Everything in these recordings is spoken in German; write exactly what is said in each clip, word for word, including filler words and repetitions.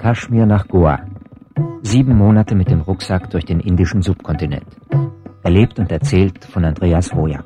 Kaschmir nach Goa. Sieben Monate mit dem Rucksack durch den indischen Subkontinent. Erlebt und erzählt von Andreas Wojak.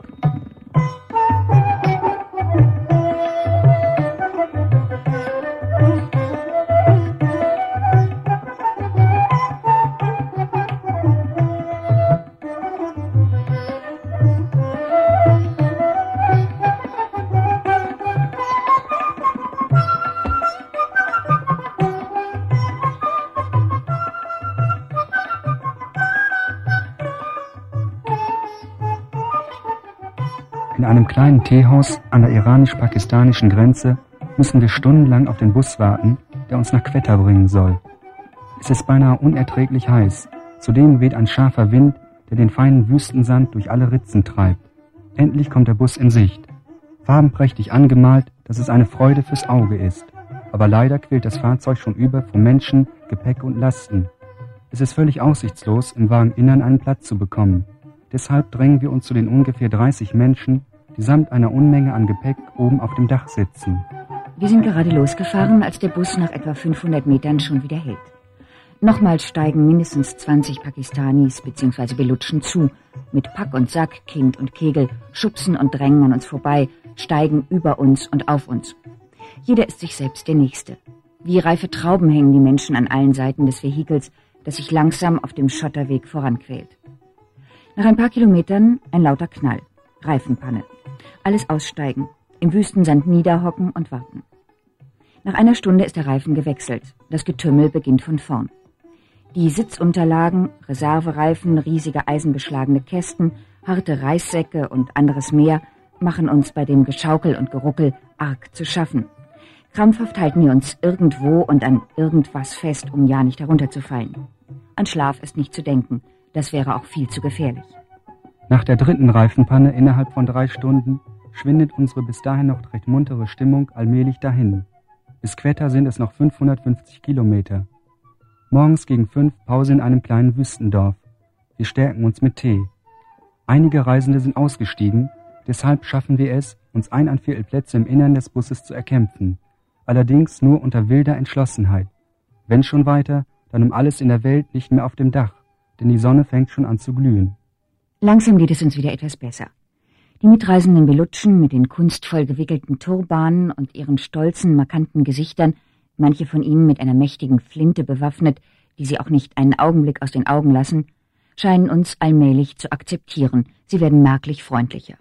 In einem kleinen Teehaus an der iranisch-pakistanischen Grenze müssen wir stundenlang auf den Bus warten, der uns nach Quetta bringen soll. Es ist beinahe unerträglich heiß. Zudem weht ein scharfer Wind, der den feinen Wüstensand durch alle Ritzen treibt. Endlich kommt der Bus in Sicht. Farbenprächtig angemalt, dass es eine Freude fürs Auge ist. Aber leider quillt das Fahrzeug schon über vor Menschen, Gepäck und Lasten. Es ist völlig aussichtslos, im Wageninnern einen Platz zu bekommen. Deshalb drängen wir uns zu den ungefähr dreißig Menschen, die samt einer Unmenge an Gepäck oben auf dem Dach sitzen. Wir sind gerade losgefahren, als der Bus nach etwa fünfhundert Metern schon wieder hält. Nochmals steigen mindestens zwanzig Pakistanis bzw. Belutschen zu, mit Pack und Sack, Kind und Kegel, schubsen und drängen an uns vorbei, steigen über uns und auf uns. Jeder ist sich selbst der Nächste. Wie reife Trauben hängen die Menschen an allen Seiten des Vehikels, das sich langsam auf dem Schotterweg voranquält. Nach ein paar Kilometern ein lauter Knall. Reifenpanne. Alles aussteigen, im Wüstensand niederhocken und warten. Nach einer Stunde ist der Reifen gewechselt. Das Getümmel beginnt von vorn. Die Sitzunterlagen, Reservereifen, riesige eisenbeschlagene Kästen, harte Reissäcke und anderes mehr machen uns bei dem Geschaukel und Geruckel arg zu schaffen. Krampfhaft halten wir uns irgendwo und an irgendwas fest, um ja nicht herunterzufallen. An Schlaf ist nicht zu denken. Das wäre auch viel zu gefährlich. Nach der dritten Reifenpanne innerhalb von drei Stunden schwindet unsere bis dahin noch recht muntere Stimmung allmählich dahin. Bis Quetta sind es noch fünfhundertfünfzig Kilometer. Morgens gegen fünf Pause in einem kleinen Wüstendorf. Wir stärken uns mit Tee. Einige Reisende sind ausgestiegen, deshalb schaffen wir es, uns eineinviertel Plätze im Innern des Busses zu erkämpfen. Allerdings nur unter wilder Entschlossenheit. Wenn schon weiter, dann um alles in der Welt nicht mehr auf dem Dach, denn die Sonne fängt schon an zu glühen. Langsam geht es uns wieder etwas besser. Die mitreisenden Belutschen mit den kunstvoll gewickelten Turbanen und ihren stolzen, markanten Gesichtern, manche von ihnen mit einer mächtigen Flinte bewaffnet, die sie auch nicht einen Augenblick aus den Augen lassen, scheinen uns allmählich zu akzeptieren. Sie werden merklich freundlicher.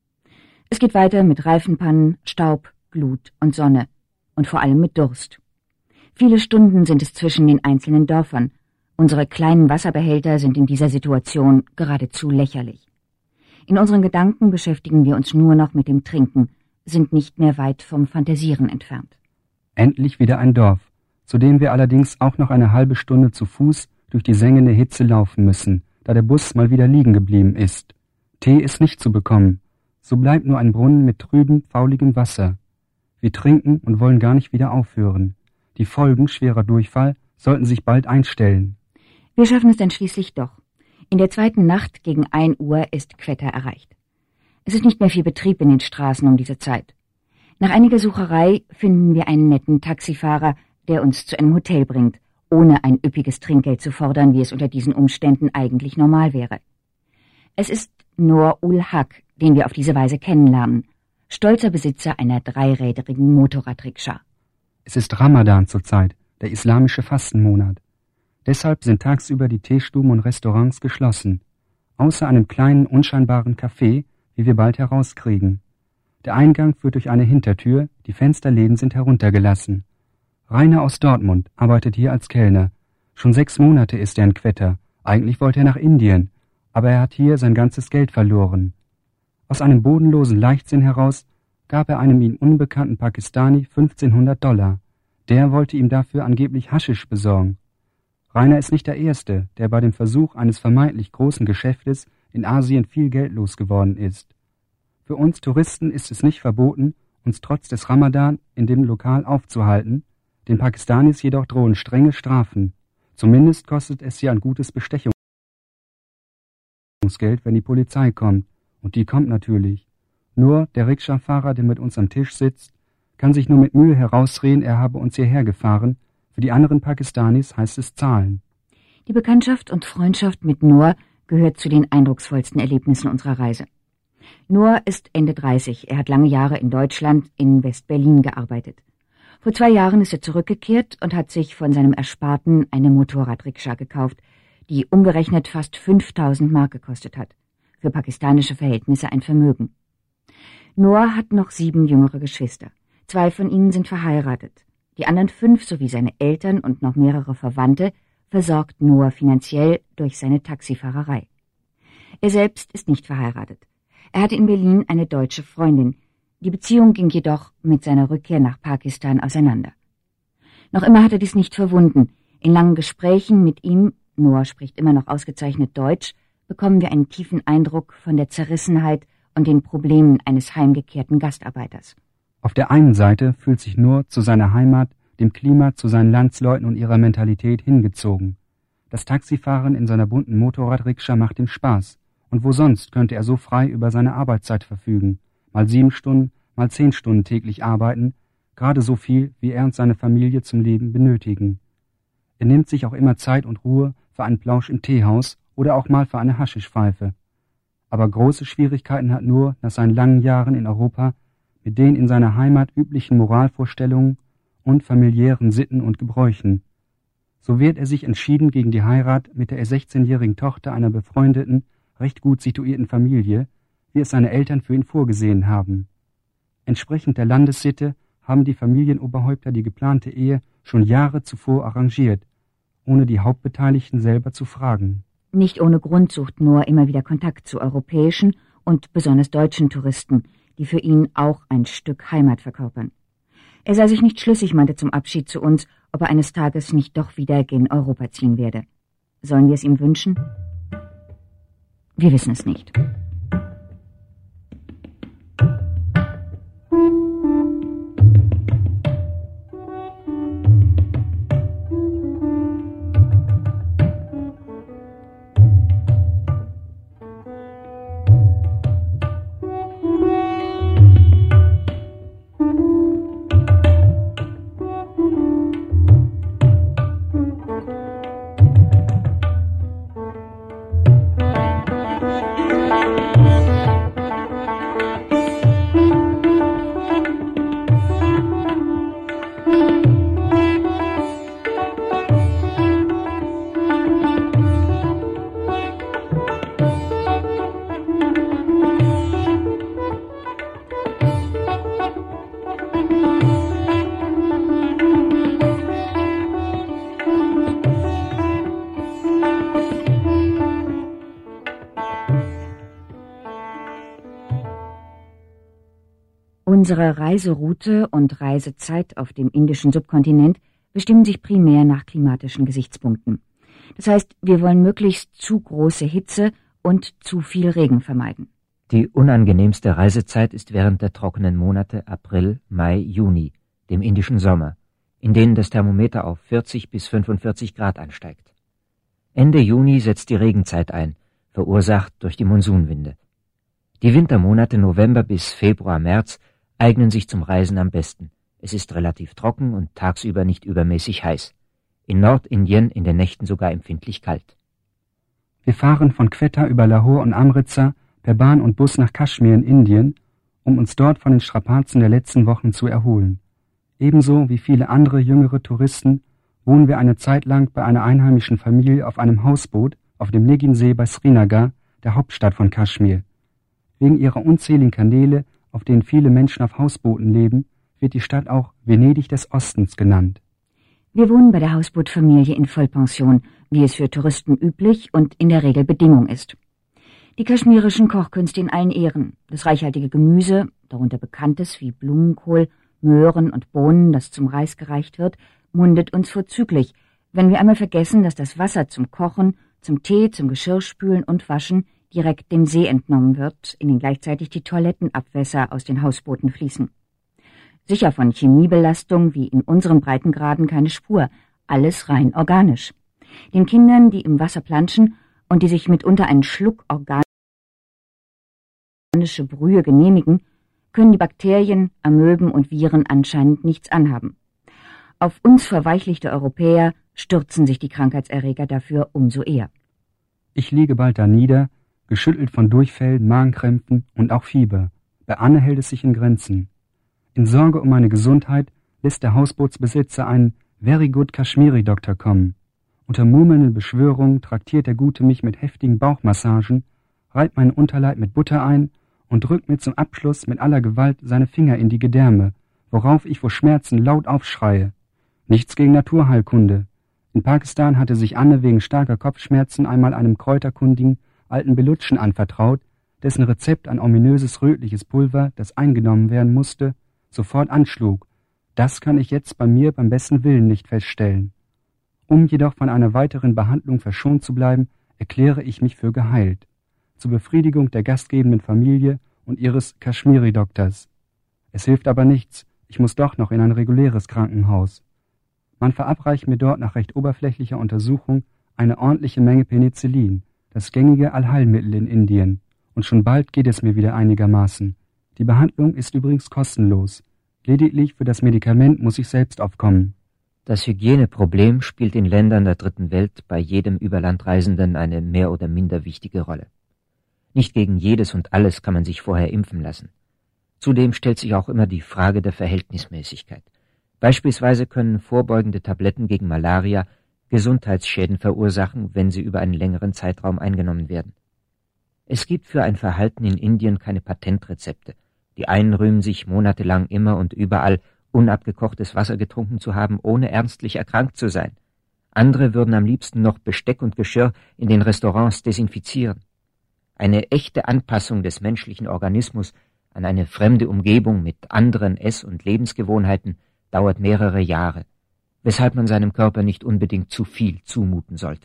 Es geht weiter mit Reifenpannen, Staub, Glut und Sonne und vor allem mit Durst. Viele Stunden sind es zwischen den einzelnen Dörfern. Unsere kleinen Wasserbehälter sind in dieser Situation geradezu lächerlich. In unseren Gedanken beschäftigen wir uns nur noch mit dem Trinken, sind nicht mehr weit vom Fantasieren entfernt. Endlich wieder ein Dorf, zu dem wir allerdings auch noch eine halbe Stunde zu Fuß durch die sengende Hitze laufen müssen, da der Bus mal wieder liegen geblieben ist. Tee ist nicht zu bekommen, so bleibt nur ein Brunnen mit trübem, fauligem Wasser. Wir trinken und wollen gar nicht wieder aufhören. Die Folgen schwerer Durchfall sollten sich bald einstellen. Wir schaffen es dann schließlich doch. In der zweiten Nacht gegen ein Uhr ist Quetta erreicht. Es ist nicht mehr viel Betrieb in den Straßen um diese Zeit. Nach einiger Sucherei finden wir einen netten Taxifahrer, der uns zu einem Hotel bringt, ohne ein üppiges Trinkgeld zu fordern, wie es unter diesen Umständen eigentlich normal wäre. Es ist Noor-ul-Haq, den wir auf diese Weise kennenlernen, stolzer Besitzer einer dreiräderigen Motorradrikscha. Es ist Ramadan zurzeit, der islamische Fastenmonat. Deshalb sind tagsüber die Teestuben und Restaurants geschlossen, außer einem kleinen, unscheinbaren Café, wie wir bald herauskriegen. Der Eingang führt durch eine Hintertür, die Fensterläden sind heruntergelassen. Rainer aus Dortmund arbeitet hier als Kellner. Schon sechs Monate ist er in Quetta. Eigentlich wollte er nach Indien, aber er hat hier sein ganzes Geld verloren. Aus einem bodenlosen Leichtsinn heraus gab er einem ihm unbekannten Pakistani fünfzehnhundert Dollar. Der wollte ihm dafür angeblich Haschisch besorgen. Rainer ist nicht der Erste, der bei dem Versuch eines vermeintlich großen Geschäftes in Asien viel Geld losgeworden ist. Für uns Touristen ist es nicht verboten, uns trotz des Ramadan in dem Lokal aufzuhalten, den Pakistanis jedoch drohen strenge Strafen. Zumindest kostet es sie ein gutes Bestechungsgeld, wenn die Polizei kommt. Und die kommt natürlich. Nur der Rikscha-Fahrer, der mit uns am Tisch sitzt, kann sich nur mit Mühe herausreden, er habe uns hierher gefahren, Für die anderen Pakistanis heißt es Zahlen. Die Bekanntschaft und Freundschaft mit Noor gehört zu den eindrucksvollsten Erlebnissen unserer Reise. Noor ist Ende dreißig. Er hat lange Jahre in Deutschland, in West-Berlin gearbeitet. Vor zwei Jahren ist er zurückgekehrt und hat sich von seinem Ersparten eine Motorradrikscha gekauft, die umgerechnet fast fünftausend Mark gekostet hat. Für pakistanische Verhältnisse ein Vermögen. Noor hat noch sieben jüngere Geschwister. Zwei von ihnen sind verheiratet. Die anderen fünf sowie seine Eltern und noch mehrere Verwandte versorgt Noor finanziell durch seine Taxifahrerei. Er selbst ist nicht verheiratet. Er hatte in Berlin eine deutsche Freundin. Die Beziehung ging jedoch mit seiner Rückkehr nach Pakistan auseinander. Noch immer hat er dies nicht verwunden. In langen Gesprächen mit ihm, Noor spricht immer noch ausgezeichnet Deutsch, bekommen wir einen tiefen Eindruck von der Zerrissenheit und den Problemen eines heimgekehrten Gastarbeiters. Auf der einen Seite fühlt sich Noor zu seiner Heimat, dem Klima, zu seinen Landsleuten und ihrer Mentalität hingezogen. Das Taxifahren in seiner bunten Motorradrikscha macht ihm Spaß. Und wo sonst könnte er so frei über seine Arbeitszeit verfügen? Mal sieben Stunden, mal zehn Stunden täglich arbeiten, gerade so viel, wie er und seine Familie zum Leben benötigen. Er nimmt sich auch immer Zeit und Ruhe für einen Plausch im Teehaus oder auch mal für eine Haschischpfeife. Aber große Schwierigkeiten hat Noor nach seinen langen Jahren in Europa mit den in seiner Heimat üblichen Moralvorstellungen und familiären Sitten und Gebräuchen. So wehrt er sich entschieden gegen die Heirat mit der sechzehnjährigen Tochter einer befreundeten, recht gut situierten Familie, wie es seine Eltern für ihn vorgesehen haben. Entsprechend der Landessitte haben die Familienoberhäupter die geplante Ehe schon Jahre zuvor arrangiert, ohne die Hauptbeteiligten selber zu fragen. Nicht ohne Grund sucht Noor immer wieder Kontakt zu europäischen und besonders deutschen Touristen, die für ihn auch ein Stück Heimat verkörpern. Er sei sich nicht schlüssig, meinte zum Abschied zu uns, ob er eines Tages nicht doch wieder gen Europa ziehen werde. Sollen wir es ihm wünschen? Wir wissen es nicht. Unsere Reiseroute und Reisezeit auf dem indischen Subkontinent bestimmen sich primär nach klimatischen Gesichtspunkten. Das heißt, wir wollen möglichst zu große Hitze und zu viel Regen vermeiden. Die unangenehmste Reisezeit ist während der trockenen Monate April, Mai, Juni, dem indischen Sommer, in denen das Thermometer auf vierzig bis fünfundvierzig Grad ansteigt. Ende Juni setzt die Regenzeit ein, verursacht durch die Monsunwinde. Die Wintermonate November bis Februar, März eignen sich zum Reisen am besten. Es ist relativ trocken und tagsüber nicht übermäßig heiß. In Nordindien in den Nächten sogar empfindlich kalt. Wir fahren von Quetta über Lahore und Amritsar per Bahn und Bus nach Kaschmir in Indien, um uns dort von den Strapazen der letzten Wochen zu erholen. Ebenso wie viele andere jüngere Touristen wohnen wir eine Zeit lang bei einer einheimischen Familie auf einem Hausboot auf dem Negin-See bei Srinagar, der Hauptstadt von Kaschmir. Wegen ihrer unzähligen Kanäle, auf denen viele Menschen auf Hausbooten leben, wird die Stadt auch Venedig des Ostens genannt. Wir wohnen bei der Hausbootfamilie in Vollpension, wie es für Touristen üblich und in der Regel Bedingung ist. Die kaschmirischen Kochkünste in allen Ehren, das reichhaltige Gemüse, darunter Bekanntes wie Blumenkohl, Möhren und Bohnen, das zum Reis gereicht wird, mundet uns vorzüglich, wenn wir einmal vergessen, dass das Wasser zum Kochen, zum Tee, zum Geschirrspülen und Waschen direkt dem See entnommen wird, in den gleichzeitig die Toilettenabwässer aus den Hausbooten fließen. Sicher von Chemiebelastung wie in unseren Breitengraden keine Spur, alles rein organisch. Den Kindern, die im Wasser planschen und die sich mitunter einen Schluck organische Brühe genehmigen, können die Bakterien, Amöben und Viren anscheinend nichts anhaben. Auf uns verweichlichte Europäer stürzen sich die Krankheitserreger dafür umso eher. Ich liege bald da nieder, geschüttelt von Durchfällen, Magenkrämpfen und auch Fieber. Bei Anne hält es sich in Grenzen. In Sorge um meine Gesundheit lässt der Hausbootsbesitzer einen Very Good Kashmiri-Doktor kommen. Unter murmelnden Beschwörungen traktiert der Gute mich mit heftigen Bauchmassagen, reibt meinen Unterleib mit Butter ein und drückt mir zum Abschluss mit aller Gewalt seine Finger in die Gedärme, worauf ich vor Schmerzen laut aufschreie. Nichts gegen Naturheilkunde. In Pakistan hatte sich Anne wegen starker Kopfschmerzen einmal einem kräuterkundigen alten Belutschen anvertraut, dessen Rezept ein ominöses rötliches Pulver, das eingenommen werden musste, sofort anschlug. Das kann ich jetzt bei mir beim besten Willen nicht feststellen. Um jedoch von einer weiteren Behandlung verschont zu bleiben, erkläre ich mich für geheilt. Zur Befriedigung der gastgebenden Familie und ihres Kashmiri-Doktors. Es hilft aber nichts, ich muss doch noch in ein reguläres Krankenhaus. Man verabreicht mir dort nach recht oberflächlicher Untersuchung eine ordentliche Menge Penicillin, das gängige Allheilmittel in Indien, und schon bald geht es mir wieder einigermaßen. Die Behandlung ist übrigens kostenlos. Lediglich für das Medikament muss ich selbst aufkommen. Das Hygieneproblem spielt in Ländern der Dritten Welt bei jedem Überlandreisenden eine mehr oder minder wichtige Rolle. Nicht gegen jedes und alles kann man sich vorher impfen lassen. Zudem stellt sich auch immer die Frage der Verhältnismäßigkeit. Beispielsweise können vorbeugende Tabletten gegen Malaria Gesundheitsschäden verursachen, wenn sie über einen längeren Zeitraum eingenommen werden. Es gibt für ein Verhalten in Indien keine Patentrezepte. Die einen rühmen sich monatelang immer und überall unabgekochtes Wasser getrunken zu haben, ohne ernstlich erkrankt zu sein. Andere würden am liebsten noch Besteck und Geschirr in den Restaurants desinfizieren. Eine echte Anpassung des menschlichen Organismus an eine fremde Umgebung mit anderen Ess- und Lebensgewohnheiten dauert mehrere Jahre, weshalb man seinem Körper nicht unbedingt zu viel zumuten sollte.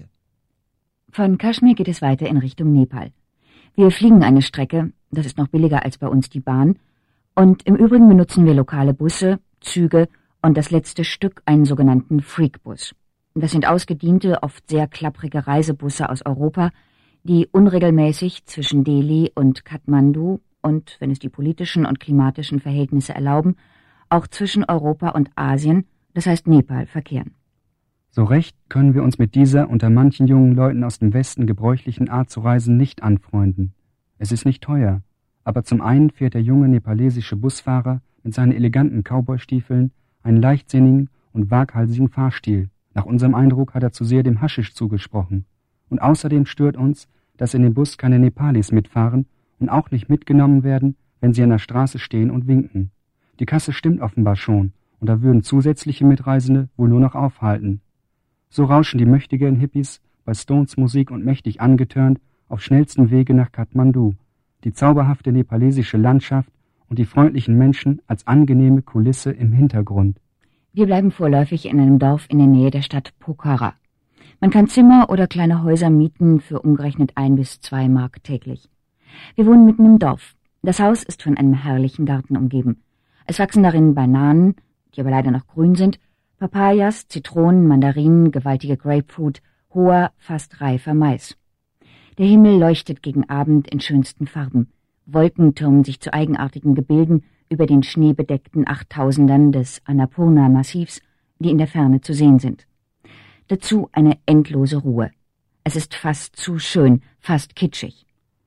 Von Kaschmir geht es weiter in Richtung Nepal. Wir fliegen eine Strecke, das ist noch billiger als bei uns die Bahn, und im Übrigen benutzen wir lokale Busse, Züge und das letzte Stück einen sogenannten Freakbus. Das sind ausgediente, oft sehr klapprige Reisebusse aus Europa, die unregelmäßig zwischen Delhi und Kathmandu und, wenn es die politischen und klimatischen Verhältnisse erlauben, auch zwischen Europa und Asien, das heißt Nepal, verkehren. So recht können wir uns mit dieser unter manchen jungen Leuten aus dem Westen gebräuchlichen Art zu reisen nicht anfreunden. Es ist nicht teuer, aber zum einen fährt der junge nepalesische Busfahrer mit seinen eleganten Cowboystiefeln einen leichtsinnigen und waghalsigen Fahrstil. Nach unserem Eindruck hat er zu sehr dem Haschisch zugesprochen. Und außerdem stört uns, dass in dem Bus keine Nepalis mitfahren und auch nicht mitgenommen werden, wenn sie an der Straße stehen und winken. Die Kasse stimmt offenbar schon, und da würden zusätzliche Mitreisende wohl nur noch aufhalten. So rauschen die möchtegern Hippies bei Stones Musik und mächtig angetörnt auf schnellstem Wege nach Kathmandu, die zauberhafte nepalesische Landschaft und die freundlichen Menschen als angenehme Kulisse im Hintergrund. Wir bleiben vorläufig in einem Dorf in der Nähe der Stadt Pokhara. Man kann Zimmer oder kleine Häuser mieten für umgerechnet ein bis zwei Mark täglich. Wir wohnen mitten im Dorf. Das Haus ist von einem herrlichen Garten umgeben. Es wachsen darin Bananen, die aber leider noch grün sind, Papayas, Zitronen, Mandarinen, gewaltige Grapefruit, hoher, fast reifer Mais. Der Himmel leuchtet gegen Abend in schönsten Farben. Wolken türmen sich zu eigenartigen Gebilden über den schneebedeckten Achttausendern des Annapurna-Massivs, die in der Ferne zu sehen sind. Dazu eine endlose Ruhe. Es ist fast zu schön, fast kitschig.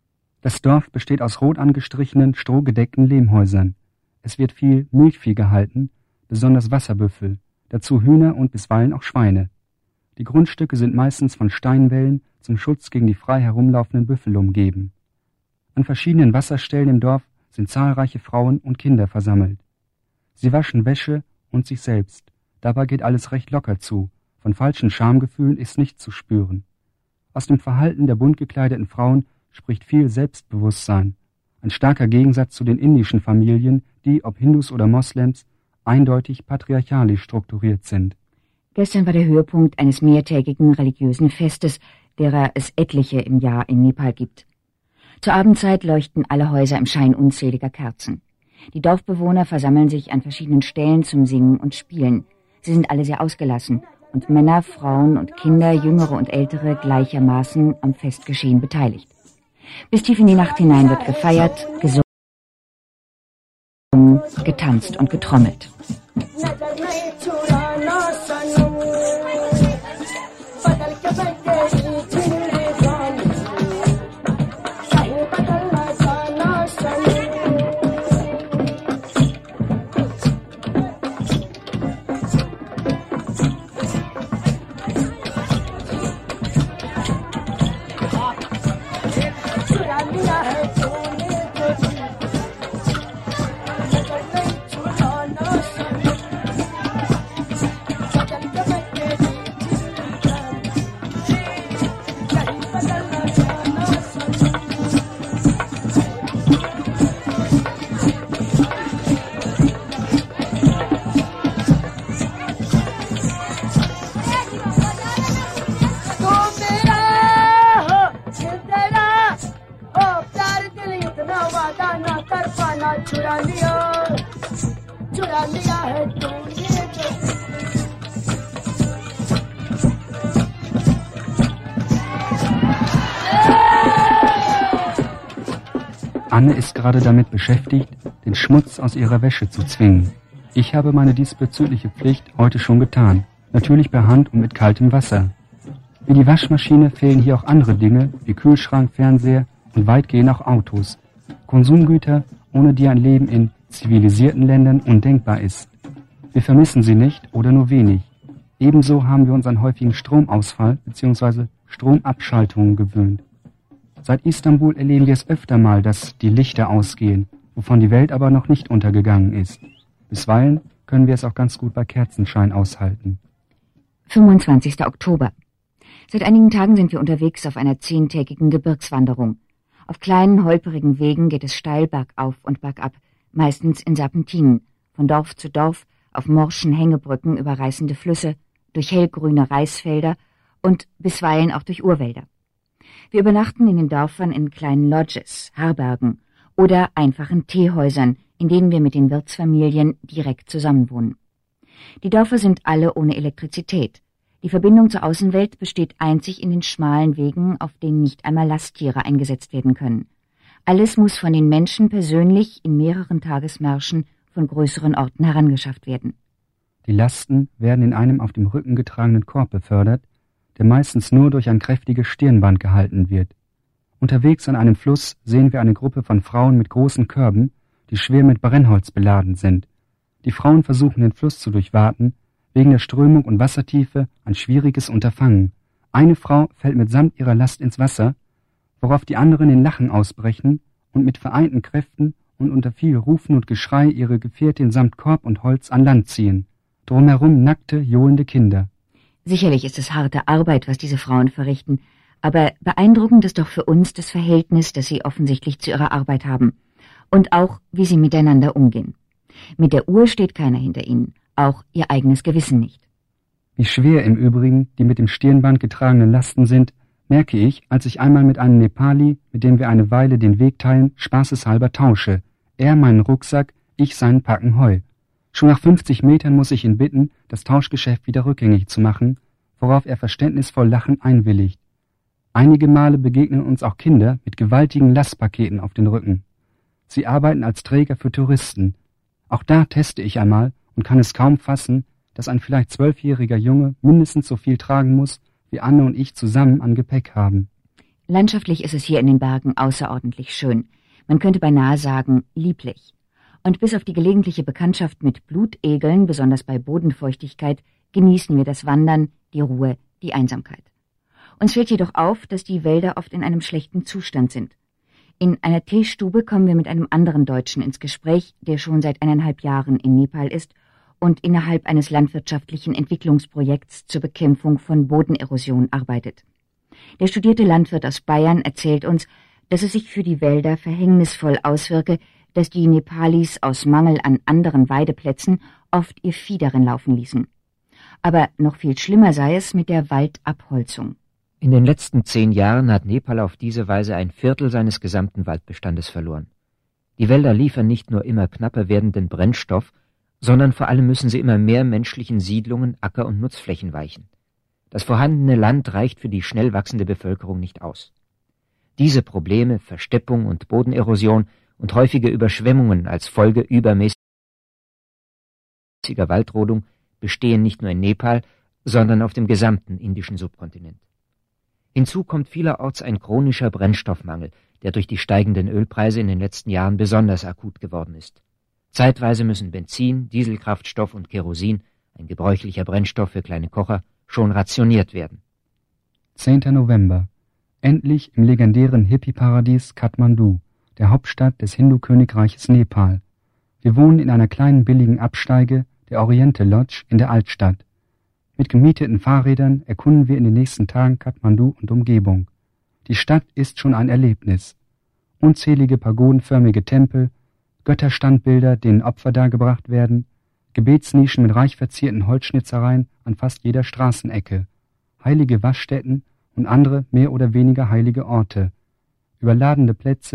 Das Dorf besteht aus rot angestrichenen, strohgedeckten Lehmhäusern. Es wird viel Milchvieh gehalten, besonders Wasserbüffel, dazu Hühner und bisweilen auch Schweine. Die Grundstücke sind meistens von Steinwällen zum Schutz gegen die frei herumlaufenden Büffel umgeben. An verschiedenen Wasserstellen im Dorf sind zahlreiche Frauen und Kinder versammelt. Sie waschen Wäsche und sich selbst. Dabei geht alles recht locker zu. Von falschen Schamgefühlen ist nichts zu spüren. Aus dem Verhalten der bunt gekleideten Frauen spricht viel Selbstbewusstsein. Ein starker Gegensatz zu den indischen Familien, die, ob Hindus oder Moslems, eindeutig patriarchalisch strukturiert sind. Gestern war der Höhepunkt eines mehrtägigen religiösen Festes, derer es etliche im Jahr in Nepal gibt. Zur Abendzeit leuchten alle Häuser im Schein unzähliger Kerzen. Die Dorfbewohner versammeln sich an verschiedenen Stellen zum Singen und Spielen. Sie sind alle sehr ausgelassen und Männer, Frauen und Kinder, Jüngere und Ältere gleichermaßen am Festgeschehen beteiligt. Bis tief in die Nacht hinein wird gefeiert, gesungen, getanzt und getrommelt. Anne ist gerade damit beschäftigt, den Schmutz aus ihrer Wäsche zu zwingen. Ich habe meine diesbezügliche Pflicht heute schon getan, natürlich per Hand und mit kaltem Wasser. Wie die Waschmaschine fehlen hier auch andere Dinge, wie Kühlschrank, Fernseher und weitgehend auch Autos. Konsumgüter, ohne die ein Leben in zivilisierten Ländern undenkbar ist. Wir vermissen sie nicht oder nur wenig. Ebenso haben wir uns an häufigen Stromausfall bzw. Stromabschaltungen gewöhnt. Seit Istanbul erleben wir es öfter mal, dass die Lichter ausgehen, wovon die Welt aber noch nicht untergegangen ist. Bisweilen können wir es auch ganz gut bei Kerzenschein aushalten. fünfundzwanzigster Oktober. Seit einigen Tagen sind wir unterwegs auf einer zehntägigen Gebirgswanderung. Auf kleinen, holperigen Wegen geht es steil bergauf und bergab, meistens in Serpentinen, von Dorf zu Dorf, auf morschen Hängebrücken über reißende Flüsse, durch hellgrüne Reisfelder und bisweilen auch durch Urwälder. Wir übernachten in den Dörfern in kleinen Lodges, Herbergen oder einfachen Teehäusern, in denen wir mit den Wirtsfamilien direkt zusammenwohnen. Die Dörfer sind alle ohne Elektrizität. Die Verbindung zur Außenwelt besteht einzig in den schmalen Wegen, auf denen nicht einmal Lasttiere eingesetzt werden können. Alles muss von den Menschen persönlich in mehreren Tagesmärschen von größeren Orten herangeschafft werden. Die Lasten werden in einem auf dem Rücken getragenen Korb befördert, der meistens nur durch ein kräftiges Stirnband gehalten wird. Unterwegs an einem Fluss sehen wir eine Gruppe von Frauen mit großen Körben, die schwer mit Brennholz beladen sind. Die Frauen versuchen, den Fluss zu durchwaten, wegen der Strömung und Wassertiefe ein schwieriges Unterfangen. Eine Frau fällt mitsamt ihrer Last ins Wasser, worauf die anderen in Lachen ausbrechen und mit vereinten Kräften und unter viel Rufen und Geschrei ihre Gefährtin samt Korb und Holz an Land ziehen. Drumherum nackte, johlende Kinder. Sicherlich ist es harte Arbeit, was diese Frauen verrichten, aber beeindruckend ist doch für uns das Verhältnis, das sie offensichtlich zu ihrer Arbeit haben. Und auch, wie sie miteinander umgehen. Mit der Uhr steht keiner hinter ihnen, auch ihr eigenes Gewissen nicht. Wie schwer im Übrigen die mit dem Stirnband getragenen Lasten sind, merke ich, als ich einmal mit einem Nepali, mit dem wir eine Weile den Weg teilen, spaßeshalber tausche. Er meinen Rucksack, ich seinen Packen Heu. Schon nach fünfzig Metern muss ich ihn bitten, das Tauschgeschäft wieder rückgängig zu machen, worauf er verständnisvoll lachend einwilligt. Einige Male begegnen uns auch Kinder mit gewaltigen Lastpaketen auf den Rücken. Sie arbeiten als Träger für Touristen. Auch da teste ich einmal und kann es kaum fassen, dass ein vielleicht zwölfjähriger Junge mindestens so viel tragen muss, wie Anne und ich zusammen an Gepäck haben. Landschaftlich ist es hier in den Bergen außerordentlich schön. Man könnte beinahe sagen, lieblich. Und bis auf die gelegentliche Bekanntschaft mit Blutegeln, besonders bei Bodenfeuchtigkeit, genießen wir das Wandern, die Ruhe, die Einsamkeit. Uns fällt jedoch auf, dass die Wälder oft in einem schlechten Zustand sind. In einer Teestube kommen wir mit einem anderen Deutschen ins Gespräch, der schon seit eineinhalb Jahren in Nepal ist und innerhalb eines landwirtschaftlichen Entwicklungsprojekts zur Bekämpfung von Bodenerosion arbeitet. Der studierte Landwirt aus Bayern erzählt uns, dass es sich für die Wälder verhängnisvoll auswirke, dass die Nepalis aus Mangel an anderen Weideplätzen oft ihr Vieh darin laufen ließen. Aber noch viel schlimmer sei es mit der Waldabholzung. In den letzten zehn Jahren hat Nepal auf diese Weise ein Viertel seines gesamten Waldbestandes verloren. Die Wälder liefern nicht nur immer knapper werdenden Brennstoff, sondern vor allem müssen sie immer mehr menschlichen Siedlungen, Acker- und Nutzflächen weichen. Das vorhandene Land reicht für die schnell wachsende Bevölkerung nicht aus. Diese Probleme, Versteppung und Bodenerosion und häufige Überschwemmungen als Folge übermäßiger Waldrodung bestehen nicht nur in Nepal, sondern auf dem gesamten indischen Subkontinent. Hinzu kommt vielerorts ein chronischer Brennstoffmangel, der durch die steigenden Ölpreise in den letzten Jahren besonders akut geworden ist. Zeitweise müssen Benzin, Dieselkraftstoff und Kerosin, ein gebräuchlicher Brennstoff für kleine Kocher, schon rationiert werden. zehnter November. Endlich im legendären Hippie-Paradies Kathmandu, der Hauptstadt des Hindu-Königreiches Nepal. Wir wohnen in einer kleinen billigen Absteige, der Oriente Lodge in der Altstadt. Mit gemieteten Fahrrädern erkunden wir in den nächsten Tagen Kathmandu und Umgebung. Die Stadt ist schon ein Erlebnis. Unzählige pagodenförmige Tempel, Götterstandbilder, denen Opfer dargebracht werden, Gebetsnischen mit reich verzierten Holzschnitzereien an fast jeder Straßenecke, heilige Waschstätten und andere mehr oder weniger heilige Orte, überladene Plätze,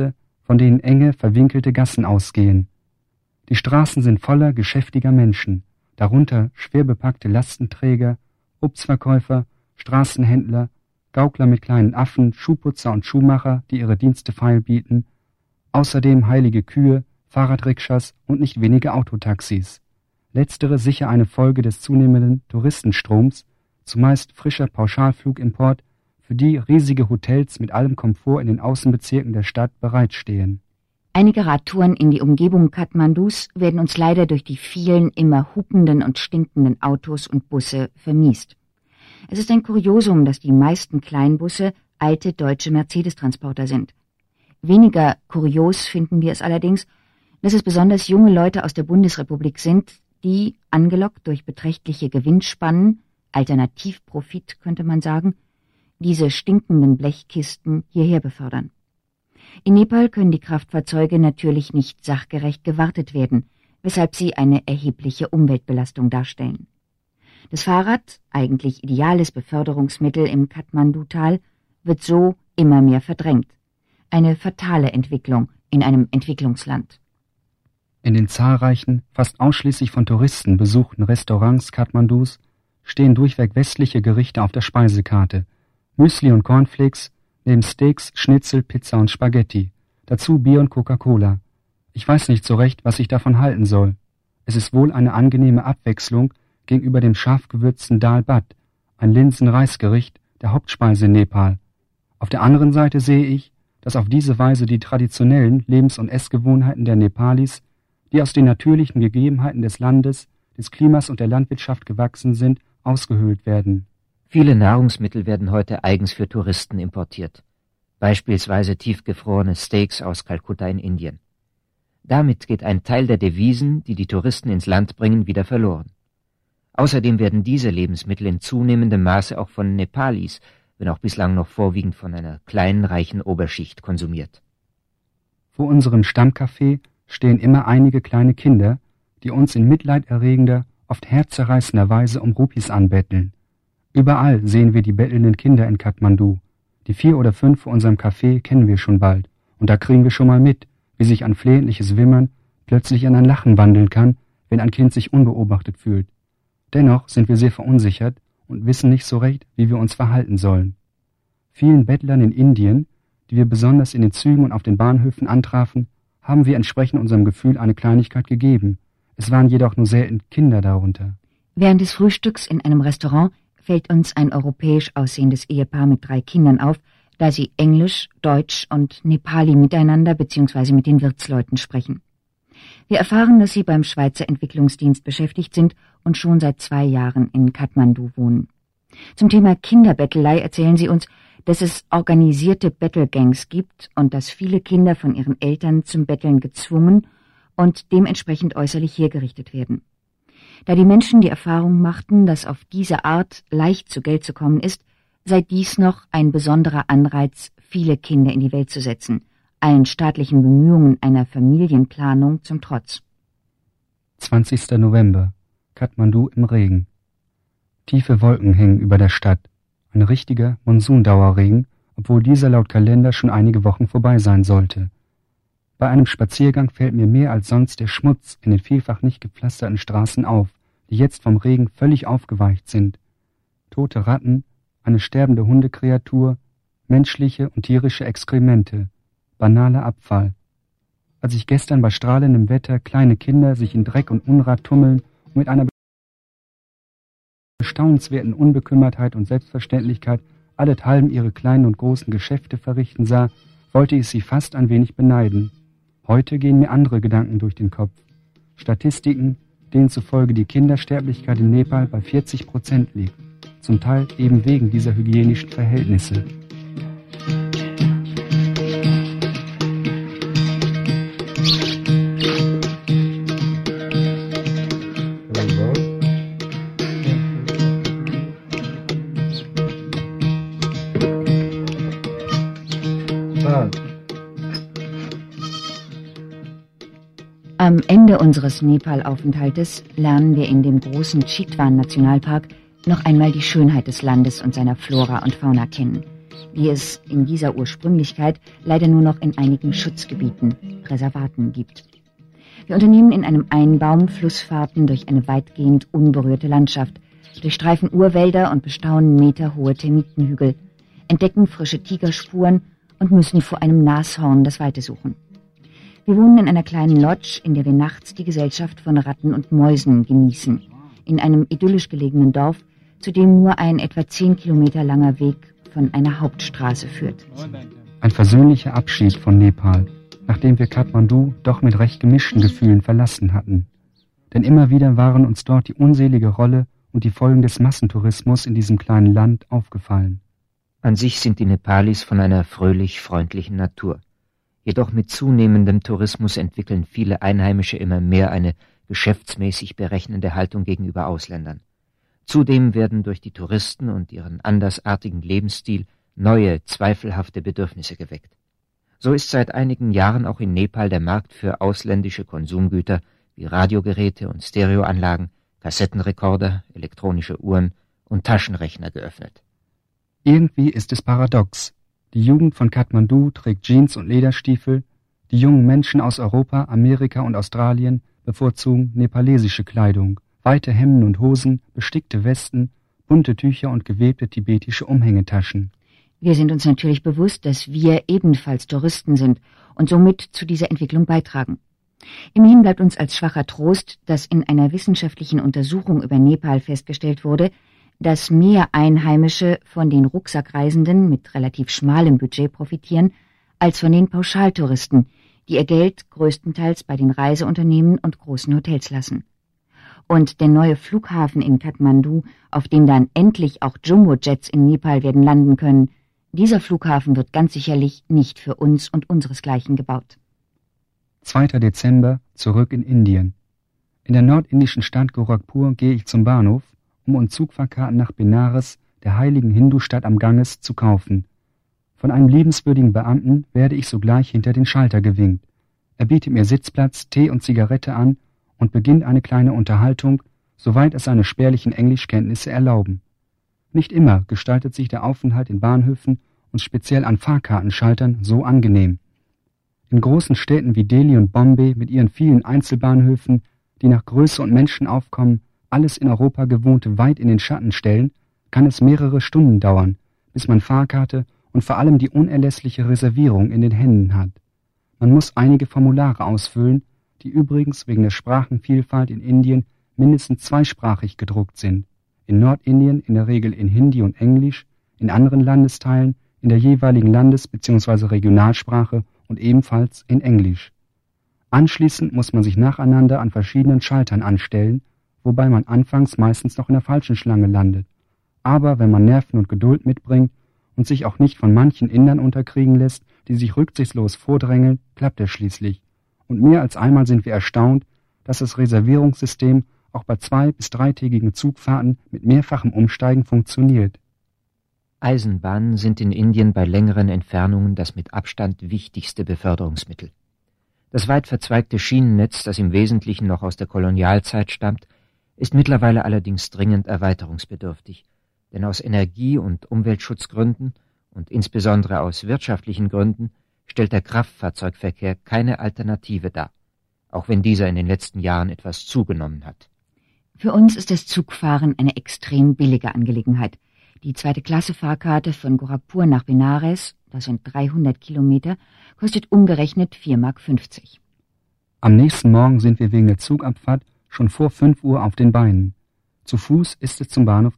von denen enge, verwinkelte Gassen ausgehen. Die Straßen sind voller geschäftiger Menschen, darunter schwer bepackte Lastenträger, Obstverkäufer, Straßenhändler, Gaukler mit kleinen Affen, Schuhputzer und Schuhmacher, die ihre Dienste feilbieten, außerdem heilige Kühe, Fahrradrikschas und nicht wenige Autotaxis. Letztere sicher eine Folge des zunehmenden Touristenstroms, zumeist frischer Pauschalflugimport, für die riesige Hotels mit allem Komfort in den Außenbezirken der Stadt bereitstehen. Einige Radtouren in die Umgebung Kathmandus werden uns leider durch die vielen, immer hupenden und stinkenden Autos und Busse vermiest. Es ist ein Kuriosum, dass die meisten Kleinbusse alte deutsche Mercedes-Transporter sind. Weniger kurios finden wir es allerdings, dass es besonders junge Leute aus der Bundesrepublik sind, die, angelockt durch beträchtliche Gewinnspannen, Alternativprofit könnte man sagen, diese stinkenden Blechkisten hierher befördern. In Nepal können die Kraftfahrzeuge natürlich nicht sachgerecht gewartet werden, weshalb sie eine erhebliche Umweltbelastung darstellen. Das Fahrrad, eigentlich ideales Beförderungsmittel im Kathmandu-Tal, wird so immer mehr verdrängt. Eine fatale Entwicklung in einem Entwicklungsland. In den zahlreichen, fast ausschließlich von Touristen besuchten Restaurants Kathmandus stehen durchweg westliche Gerichte auf der Speisekarte. Müsli und Cornflakes, neben Steaks, Schnitzel, Pizza und Spaghetti. Dazu Bier und Coca-Cola. Ich weiß nicht so recht, was ich davon halten soll. Es ist wohl eine angenehme Abwechslung gegenüber dem scharf gewürzten Dal Bhat, ein Linsen-Reisgericht, der Hauptspeise in Nepal. Auf der anderen Seite sehe ich, dass auf diese Weise die traditionellen Lebens- und Essgewohnheiten der Nepalis, die aus den natürlichen Gegebenheiten des Landes, des Klimas und der Landwirtschaft gewachsen sind, ausgehöhlt werden. Viele Nahrungsmittel werden heute eigens für Touristen importiert, beispielsweise tiefgefrorene Steaks aus Kalkutta in Indien. Damit geht ein Teil der Devisen, die die Touristen ins Land bringen, wieder verloren. Außerdem werden diese Lebensmittel in zunehmendem Maße auch von Nepalis, wenn auch bislang noch vorwiegend von einer kleinen, reichen Oberschicht konsumiert. Vor unserem Stammcafé stehen immer einige kleine Kinder, die uns in mitleiderregender, oft herzzerreißender Weise um Rupis anbetteln. Überall sehen wir die bettelnden Kinder in Kathmandu. Die vier oder fünf vor unserem Café kennen wir schon bald, und da kriegen wir schon mal mit, wie sich ein flehentliches Wimmern plötzlich in ein Lachen wandeln kann, wenn ein Kind sich unbeobachtet fühlt. Dennoch sind wir sehr verunsichert und wissen nicht so recht, wie wir uns verhalten sollen. Vielen Bettlern in Indien, die wir besonders in den Zügen und auf den Bahnhöfen antrafen, haben wir entsprechend unserem Gefühl eine Kleinigkeit gegeben. Es waren jedoch nur selten Kinder darunter. Während des Frühstücks in einem Restaurant fällt uns ein europäisch aussehendes Ehepaar mit drei Kindern auf, da sie Englisch, Deutsch und Nepali miteinander bzw. mit den Wirtsleuten sprechen. Wir erfahren, dass sie beim Schweizer Entwicklungsdienst beschäftigt sind und schon seit zwei Jahren in Kathmandu wohnen. Zum Thema Kinderbettelei erzählen sie uns, dass es organisierte Bettelgangs gibt und dass viele Kinder von ihren Eltern zum Betteln gezwungen und dementsprechend äußerlich hergerichtet werden. Da die Menschen die Erfahrung machten, dass auf diese Art leicht zu Geld zu kommen ist, sei dies noch ein besonderer Anreiz, viele Kinder in die Welt zu setzen, allen staatlichen Bemühungen einer Familienplanung zum Trotz. zwanzigster November. Kathmandu im Regen. Tiefe Wolken hängen über der Stadt. Ein richtiger Monsundauerregen, obwohl dieser laut Kalender schon einige Wochen vorbei sein sollte. Bei einem Spaziergang fällt mir mehr als sonst der Schmutz in den vielfach nicht gepflasterten Straßen auf, die jetzt vom Regen völlig aufgeweicht sind. Tote Ratten, eine sterbende Hundekreatur, menschliche und tierische Exkremente, banaler Abfall. Als ich gestern bei strahlendem Wetter kleine Kinder sich in Dreck und Unrat tummeln und mit einer staunenswerten Unbekümmertheit und Selbstverständlichkeit allenthalben ihre kleinen und großen Geschäfte verrichten sah, wollte ich sie fast ein wenig beneiden. Heute gehen mir andere Gedanken durch den Kopf. Statistiken, denen zufolge die Kindersterblichkeit in Nepal bei vierzig Prozent liegt, zum Teil eben wegen dieser hygienischen Verhältnisse. Am Ende unseres Nepal-Aufenthaltes lernen wir in dem großen Chitwan-Nationalpark noch einmal die Schönheit des Landes und seiner Flora und Fauna kennen. die es in dieser Ursprünglichkeit leider nur noch in einigen Schutzgebieten, Reservaten, gibt. Wir unternehmen in einem Einbaum Flussfahrten durch eine weitgehend unberührte Landschaft, durchstreifen Urwälder und bestaunen meterhohe Termitenhügel, entdecken frische Tigerspuren und müssen vor einem Nashorn das Weite suchen. Wir wohnen in einer kleinen Lodge, in der wir nachts die Gesellschaft von Ratten und Mäusen genießen, in einem idyllisch gelegenen Dorf, zu dem nur ein etwa zehn Kilometer langer Weg von einer Hauptstraße führt. Ein versöhnlicher Abschied von Nepal, nachdem wir Kathmandu doch mit recht gemischten Gefühlen verlassen hatten. Denn immer wieder waren uns dort die unselige Rolle und die Folgen des Massentourismus in diesem kleinen Land aufgefallen. An sich sind die Nepalis von einer fröhlich freundlichen Natur. Jedoch mit zunehmendem Tourismus entwickeln viele Einheimische immer mehr eine geschäftsmäßig berechnende Haltung gegenüber Ausländern. Zudem werden durch die Touristen und ihren andersartigen Lebensstil neue, zweifelhafte Bedürfnisse geweckt. So ist seit einigen Jahren auch in Nepal der Markt für ausländische Konsumgüter wie Radiogeräte und Stereoanlagen, Kassettenrekorder, elektronische Uhren und Taschenrechner geöffnet. Irgendwie ist es paradox. Die Jugend von Kathmandu trägt Jeans und Lederstiefel, die jungen Menschen aus Europa, Amerika und Australien bevorzugen nepalesische Kleidung, weite Hemden und Hosen, bestickte Westen, bunte Tücher und gewebte tibetische Umhängetaschen. Wir sind uns natürlich bewusst, dass wir ebenfalls Touristen sind und somit zu dieser Entwicklung beitragen. Immerhin bleibt uns als schwacher Trost, dass in einer wissenschaftlichen Untersuchung über Nepal festgestellt wurde, dass mehr Einheimische von den Rucksackreisenden mit relativ schmalem Budget profitieren, als von den Pauschaltouristen, die ihr Geld größtenteils bei den Reiseunternehmen und großen Hotels lassen. Und der neue Flughafen in Kathmandu, auf dem dann endlich auch Jumbo-Jets in Nepal werden landen können, dieser Flughafen wird ganz sicherlich nicht für uns und unseresgleichen gebaut. zweiter Dezember, zurück in Indien. In der nordindischen Stadt Gorakhpur gehe ich zum Bahnhof, um uns Zugfahrkarten nach Benares, der heiligen Hindu-Stadt am Ganges, zu kaufen. Von einem liebenswürdigen Beamten werde ich sogleich hinter den Schalter gewinkt. Er bietet mir Sitzplatz, Tee und Zigarette an und beginnt eine kleine Unterhaltung, soweit es seine spärlichen Englischkenntnisse erlauben. Nicht immer gestaltet sich der Aufenthalt in Bahnhöfen und speziell an Fahrkartenschaltern so angenehm. In großen Städten wie Delhi und Bombay mit ihren vielen Einzelbahnhöfen, die nach Größe und Menschenaufkommen alles in Europa Gewohnte weit in den Schatten stellen, kann es mehrere Stunden dauern, bis man Fahrkarte und vor allem die unerlässliche Reservierung in den Händen hat. Man muss einige Formulare ausfüllen, die übrigens wegen der Sprachenvielfalt in Indien mindestens zweisprachig gedruckt sind. In Nordindien in der Regel in Hindi und Englisch, in anderen Landesteilen in der jeweiligen Landes- bzw. Regionalsprache und ebenfalls in Englisch. Anschließend muss man sich nacheinander an verschiedenen Schaltern anstellen, wobei man anfangs meistens noch in der falschen Schlange landet. Aber wenn man Nerven und Geduld mitbringt und sich auch nicht von manchen Indern unterkriegen lässt, die sich rücksichtslos vordrängeln, klappt er schließlich. Und mehr als einmal sind wir erstaunt, dass das Reservierungssystem auch bei zwei- bis dreitägigen Zugfahrten mit mehrfachem Umsteigen funktioniert. Eisenbahnen sind in Indien bei längeren Entfernungen das mit Abstand wichtigste Beförderungsmittel. Das weit verzweigte Schienennetz, das im Wesentlichen noch aus der Kolonialzeit stammt, ist mittlerweile allerdings dringend erweiterungsbedürftig, denn aus Energie- und Umweltschutzgründen und insbesondere aus wirtschaftlichen Gründen stellt der Kraftfahrzeugverkehr keine Alternative dar, auch wenn dieser in den letzten Jahren etwas zugenommen hat. Für uns ist das Zugfahren eine extrem billige Angelegenheit. Die zweite Klasse Fahrkarte von Gorakhpur nach Benares, das sind dreihundert Kilometer, kostet umgerechnet vier Mark fünfzig. Am nächsten Morgen sind wir wegen der Zugabfahrt schon vor fünf Uhr auf den Beinen. Zu Fuß ist es zum Bahnhof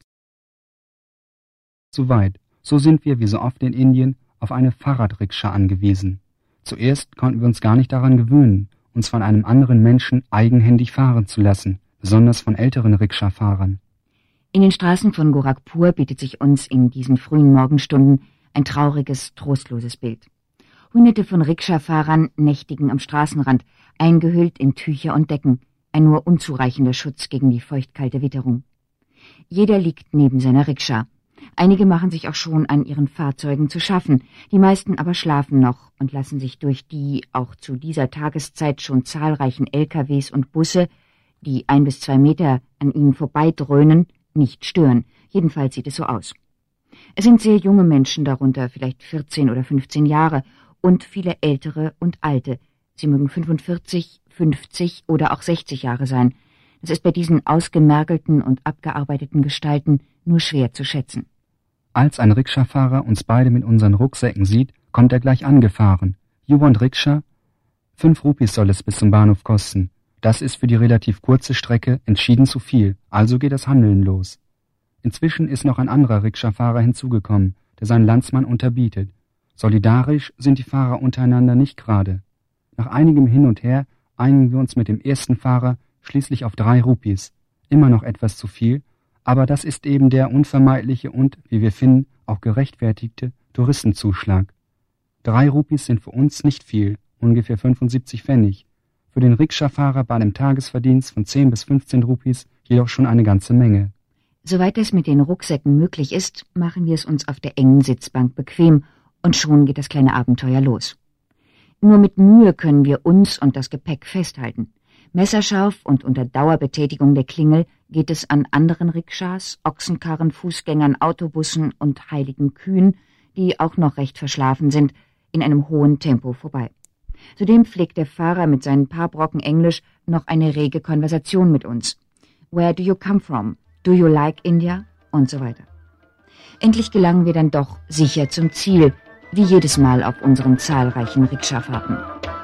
zu weit. So sind wir, wie so oft in Indien, auf eine Fahrradrikscha angewiesen. Zuerst konnten wir uns gar nicht daran gewöhnen, uns von einem anderen Menschen eigenhändig fahren zu lassen, besonders von älteren Rikscha-Fahrern. In den Straßen von Gorakhpur bietet sich uns in diesen frühen Morgenstunden ein trauriges, trostloses Bild. Hunderte von Rikscha-Fahrern nächtigen am Straßenrand, eingehüllt in Tücher und Decken, ein nur unzureichender Schutz gegen die feuchtkalte Witterung. Jeder liegt neben seiner Rikscha. Einige machen sich auch schon an ihren Fahrzeugen zu schaffen, die meisten aber schlafen noch und lassen sich durch die auch zu dieser Tageszeit schon zahlreichen L K Ws und Busse, die ein bis zwei Meter an ihnen vorbeidröhnen, nicht stören. Jedenfalls sieht es so aus. Es sind sehr junge Menschen darunter, vielleicht vierzehn oder fünfzehn Jahre, und viele ältere und alte. Sie mögen fünfundvierzig, fünfzig oder auch sechzig Jahre sein. Das ist bei diesen ausgemergelten und abgearbeiteten Gestalten nur schwer zu schätzen. Als ein Rikscha-Fahrer uns beide mit unseren Rucksäcken sieht, kommt er gleich angefahren. You want Rikscha? Fünf Rupees soll es bis zum Bahnhof kosten. Das ist für die relativ kurze Strecke entschieden zu viel, also geht das Handeln los. Inzwischen ist noch ein anderer Rikscha-Fahrer hinzugekommen, der seinen Landsmann unterbietet. Solidarisch sind die Fahrer untereinander nicht gerade. Nach einigem Hin und Her einigen wir uns mit dem ersten Fahrer schließlich auf drei Rupees. Immer noch etwas zu viel, aber das ist eben der unvermeidliche und, wie wir finden, auch gerechtfertigte Touristenzuschlag. Drei Rupees sind für uns nicht viel, ungefähr fünfundsiebzig Pfennig. Für den Rikscha-Fahrer bei einem Tagesverdienst von zehn bis fünfzehn Rupees jedoch schon eine ganze Menge. Soweit es mit den Rucksäcken möglich ist, machen wir es uns auf der engen Sitzbank bequem und schon geht das kleine Abenteuer los. Nur mit Mühe können wir uns und das Gepäck festhalten. Messerscharf und unter Dauerbetätigung der Klingel geht es an anderen Rikschas, Ochsenkarren, Fußgängern, Autobussen und heiligen Kühen, die auch noch recht verschlafen sind, in einem hohen Tempo vorbei. Zudem pflegt der Fahrer mit seinen paar Brocken Englisch noch eine rege Konversation mit uns. Where do you come from? Do you like India? Und so weiter. Endlich gelangen wir dann doch sicher zum Ziel, wie jedes Mal auf unseren zahlreichen Rikscha-Fahrten.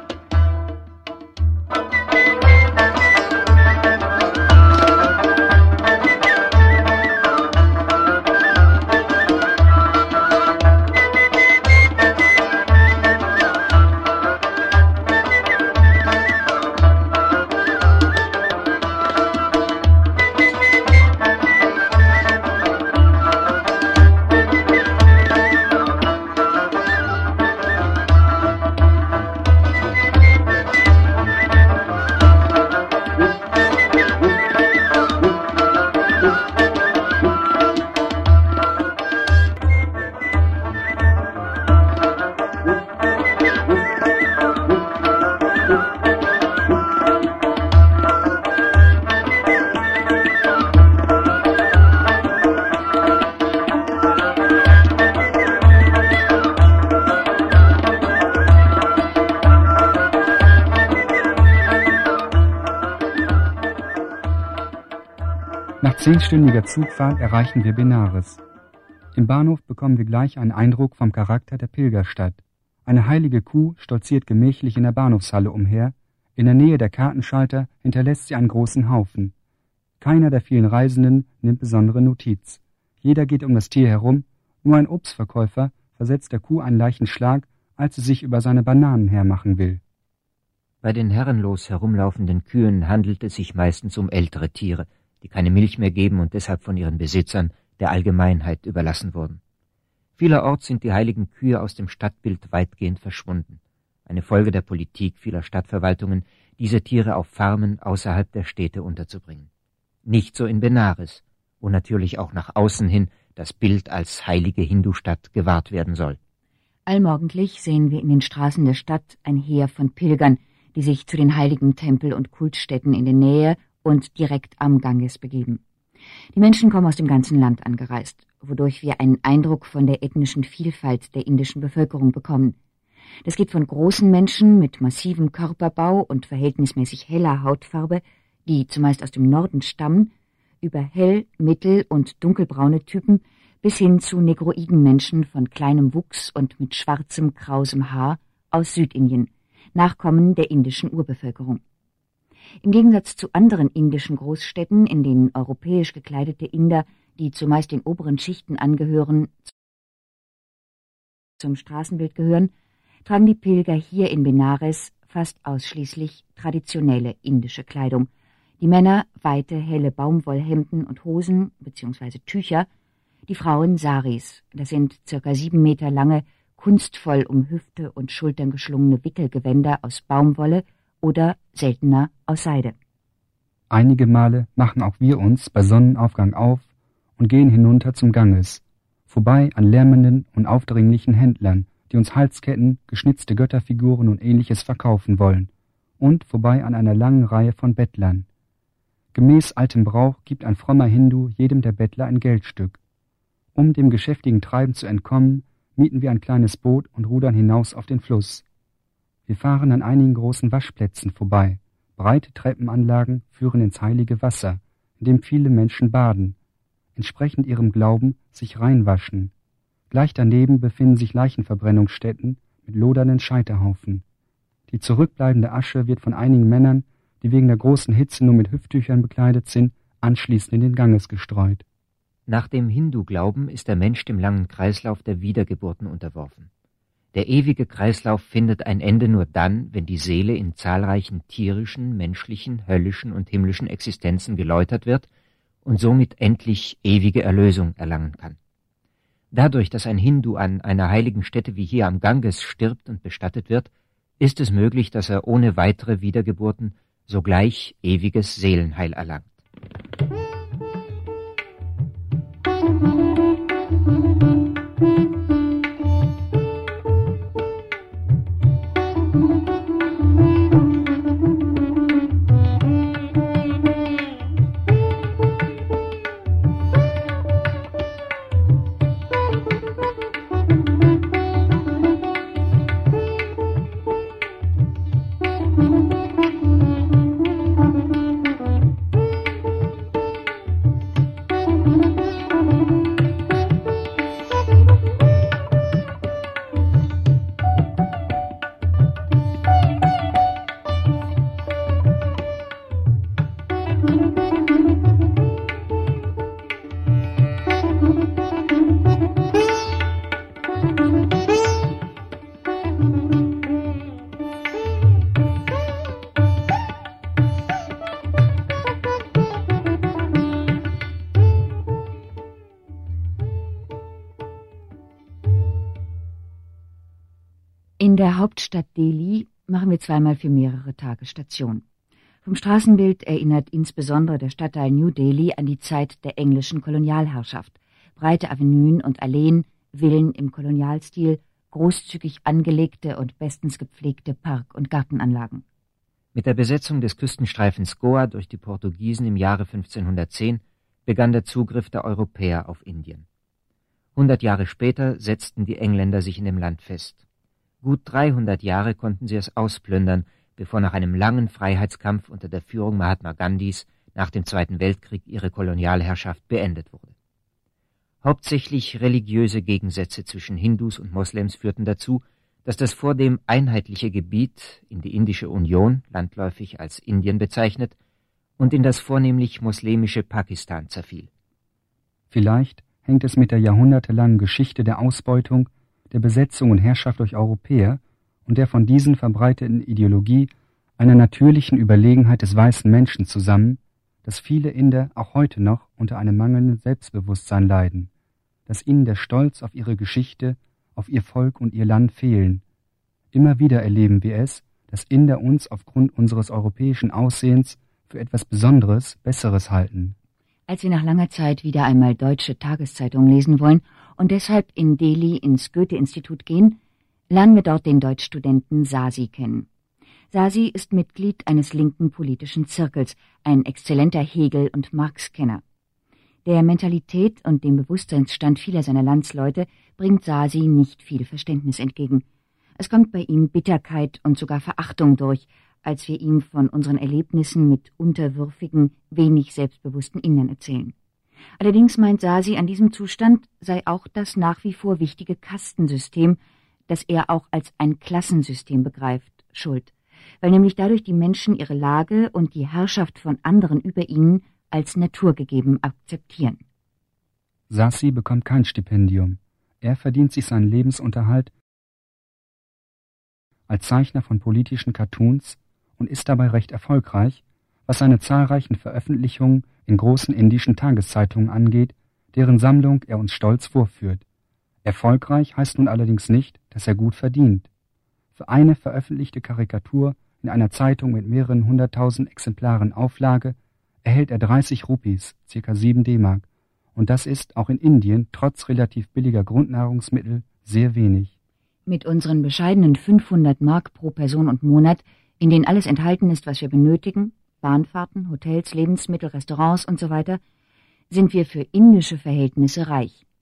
Nach zehnstündiger Zugfahrt erreichen wir Benares. Im Bahnhof bekommen wir gleich einen Eindruck vom Charakter der Pilgerstadt. Eine heilige Kuh stolziert gemächlich in der Bahnhofshalle umher, in der Nähe der Kartenschalter hinterlässt sie einen großen Haufen. Keiner der vielen Reisenden nimmt besondere Notiz. Jeder geht um das Tier herum, nur ein Obstverkäufer versetzt der Kuh einen leichten Schlag, als sie sich über seine Bananen hermachen will. Bei den herrenlos herumlaufenden Kühen handelt es sich meistens um ältere Tiere, die keine Milch mehr geben und deshalb von ihren Besitzern der Allgemeinheit überlassen wurden. Vielerorts sind die heiligen Kühe aus dem Stadtbild weitgehend verschwunden. Eine Folge der Politik vieler Stadtverwaltungen, diese Tiere auf Farmen außerhalb der Städte unterzubringen. Nicht so in Benares, wo natürlich auch nach außen hin das Bild als heilige Hindu-Stadt gewahrt werden soll. Allmorgendlich sehen wir in den Straßen der Stadt ein Heer von Pilgern, die sich zu den heiligen Tempel- und Kultstätten in der Nähe und direkt am Ganges begeben. Die Menschen kommen aus dem ganzen Land angereist, wodurch wir einen Eindruck von der ethnischen Vielfalt der indischen Bevölkerung bekommen. Das geht von großen Menschen mit massivem Körperbau und verhältnismäßig heller Hautfarbe, die zumeist aus dem Norden stammen, über hell-, mittel- und dunkelbraune Typen bis hin zu negroiden Menschen von kleinem Wuchs und mit schwarzem, krausem Haar aus Südindien, Nachkommen der indischen Urbevölkerung. Im Gegensatz zu anderen indischen Großstädten, in denen europäisch gekleidete Inder, die zumeist den oberen Schichten angehören, zum Straßenbild gehören, tragen die Pilger hier in Benares fast ausschließlich traditionelle indische Kleidung. Die Männer weite, helle Baumwollhemden und Hosen bzw. Tücher, die Frauen Saris, das sind circa sieben Meter lange, kunstvoll um Hüfte und Schultern geschlungene Wickelgewänder aus Baumwolle oder seltener aus Seide. Einige Male machen auch wir uns bei Sonnenaufgang auf und gehen hinunter zum Ganges, vorbei an lärmenden und aufdringlichen Händlern, die uns Halsketten, geschnitzte Götterfiguren und Ähnliches verkaufen wollen, und vorbei an einer langen Reihe von Bettlern. Gemäß altem Brauch gibt ein frommer Hindu jedem der Bettler ein Geldstück. Um dem geschäftigen Treiben zu entkommen, mieten wir ein kleines Boot und rudern hinaus auf den Fluss. Wir fahren an einigen großen Waschplätzen vorbei. Breite Treppenanlagen führen ins heilige Wasser, in dem viele Menschen baden, entsprechend ihrem Glauben sich reinwaschen. Gleich daneben befinden sich Leichenverbrennungsstätten mit lodernden Scheiterhaufen. Die zurückbleibende Asche wird von einigen Männern, die wegen der großen Hitze nur mit Hüfttüchern bekleidet sind, anschließend in den Ganges gestreut. Nach dem Hindu-Glauben ist der Mensch dem langen Kreislauf der Wiedergeburten unterworfen. Der ewige Kreislauf findet ein Ende nur dann, wenn die Seele in zahlreichen tierischen, menschlichen, höllischen und himmlischen Existenzen geläutert wird und somit endlich ewige Erlösung erlangen kann. Dadurch, dass ein Hindu an einer heiligen Stätte wie hier am Ganges stirbt und bestattet wird, ist es möglich, dass er ohne weitere Wiedergeburten sogleich ewiges Seelenheil erlangt. In der Hauptstadt Delhi machen wir zweimal für mehrere Tage Station. Vom Straßenbild erinnert insbesondere der Stadtteil New Delhi an die Zeit der englischen Kolonialherrschaft. Breite Avenuen und Alleen, Villen im Kolonialstil, großzügig angelegte und bestens gepflegte Park- und Gartenanlagen. Mit der Besetzung des Küstenstreifens Goa durch die Portugiesen im Jahre fünfzehnhundertzehn begann der Zugriff der Europäer auf Indien. Hundert Jahre später setzten die Engländer sich in dem Land fest. Gut dreihundert Jahre konnten sie es ausplündern, bevor nach einem langen Freiheitskampf unter der Führung Mahatma Gandhis nach dem Zweiten Weltkrieg ihre Kolonialherrschaft beendet wurde. Hauptsächlich religiöse Gegensätze zwischen Hindus und Moslems führten dazu, dass das vordem einheitliche Gebiet in die Indische Union, landläufig als Indien bezeichnet, und in das vornehmlich moslemische Pakistan zerfiel. Vielleicht hängt es mit der jahrhundertelangen Geschichte der Ausbeutung, der Besetzung und Herrschaft durch Europäer und der von diesen verbreiteten Ideologie einer natürlichen Überlegenheit des weißen Menschen zusammen, dass viele Inder auch heute noch unter einem mangelnden Selbstbewusstsein leiden, dass ihnen der Stolz auf ihre Geschichte, auf ihr Volk und ihr Land fehlen. Immer wieder erleben wir es, dass Inder uns aufgrund unseres europäischen Aussehens für etwas Besonderes, Besseres halten. Als wir nach langer Zeit wieder einmal deutsche Tageszeitungen lesen wollen und deshalb in Delhi ins Goethe-Institut gehen, lernen wir dort den Deutschstudenten Sasi kennen. Sasi ist Mitglied eines linken politischen Zirkels, ein exzellenter Hegel- und Marx-Kenner. Der Mentalität und dem Bewusstseinsstand vieler seiner Landsleute bringt Sasi nicht viel Verständnis entgegen. Es kommt bei ihm Bitterkeit und sogar Verachtung durch, als wir ihm von unseren Erlebnissen mit unterwürfigen, wenig selbstbewussten Indern erzählen. Allerdings meint Sasi, an diesem Zustand sei auch das nach wie vor wichtige Kastensystem, das er auch als ein Klassensystem begreift, schuld, weil nämlich dadurch die Menschen ihre Lage und die Herrschaft von anderen über ihnen als naturgegeben akzeptieren. Sasi bekommt kein Stipendium. Er verdient sich seinen Lebensunterhalt als Zeichner von politischen Cartoons und ist dabei recht erfolgreich, was seine zahlreichen Veröffentlichungen in großen indischen Tageszeitungen angeht, deren Sammlung er uns stolz vorführt. Erfolgreich heißt nun allerdings nicht, dass er gut verdient. Für eine veröffentlichte Karikatur in einer Zeitung mit mehreren hunderttausend Exemplaren Auflage erhält er dreißig Rupees, ca. sieben D-Mark, und das ist auch in Indien trotz relativ billiger Grundnahrungsmittel sehr wenig. Mit unseren bescheidenen fünfhundert Mark pro Person und Monat, in denen alles enthalten ist, was wir benötigen, Bahnfahrten, Hotels, Lebensmittel, Restaurants und so weiter, sind wir für indische Verhältnisse reich.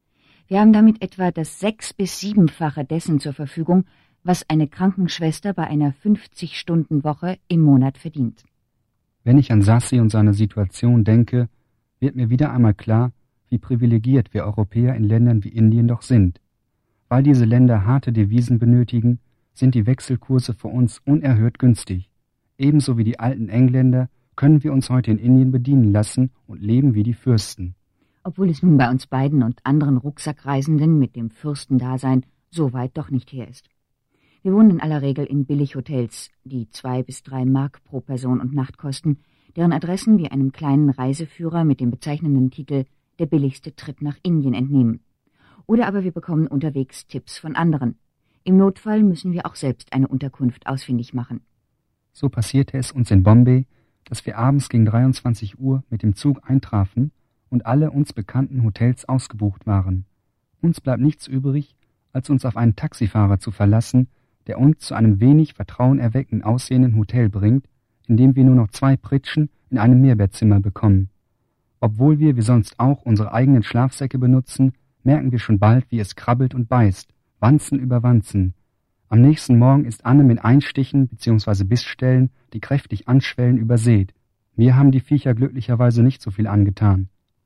Wir haben damit etwa das sechs- bis siebenfache dessen zur Verfügung, was eine Krankenschwester bei einer fünfzig-Stunden-Woche im Monat verdient. Wenn ich an Sassi und seine Situation denke, wird mir wieder einmal klar, wie privilegiert wir Europäer in Ländern wie Indien doch sind. Weil diese Länder harte Devisen benötigen, sind die Wechselkurse für uns unerhört günstig. Ebenso wie die alten Engländer können wir uns heute in Indien bedienen lassen und leben wie die Fürsten. Obwohl es nun bei uns beiden und anderen Rucksackreisenden mit dem Fürstendasein so weit doch nicht her ist. Wir wohnen in aller Regel in Billighotels, die zwei bis drei Mark pro Person und Nacht kosten, deren Adressen wir einem kleinen Reiseführer mit dem bezeichnenden Titel »Der billigste Trip nach Indien« entnehmen. Oder aber wir bekommen unterwegs Tipps von anderen. Im Notfall müssen wir auch selbst eine Unterkunft ausfindig machen. So passierte es uns in Bombay, dass wir abends gegen dreiundzwanzig Uhr mit dem Zug eintrafen und alle uns bekannten Hotels ausgebucht waren. Uns bleibt nichts übrig, als uns auf einen Taxifahrer zu verlassen, der uns zu einem wenig vertrauenerweckend aussehenden Hotel bringt, in dem wir nur noch zwei Pritschen in einem Mehrbettzimmer bekommen. Obwohl wir wie sonst auch unsere eigenen Schlafsäcke benutzen, merken wir schon bald, wie es krabbelt und beißt, Wanzen über Wanzen. Am nächsten Morgen ist Anne mit Einstichen bzw. Bissstellen, die kräftig anschwellen, übersät. Mir haben die Viecher glücklicherweise nicht so viel angetan.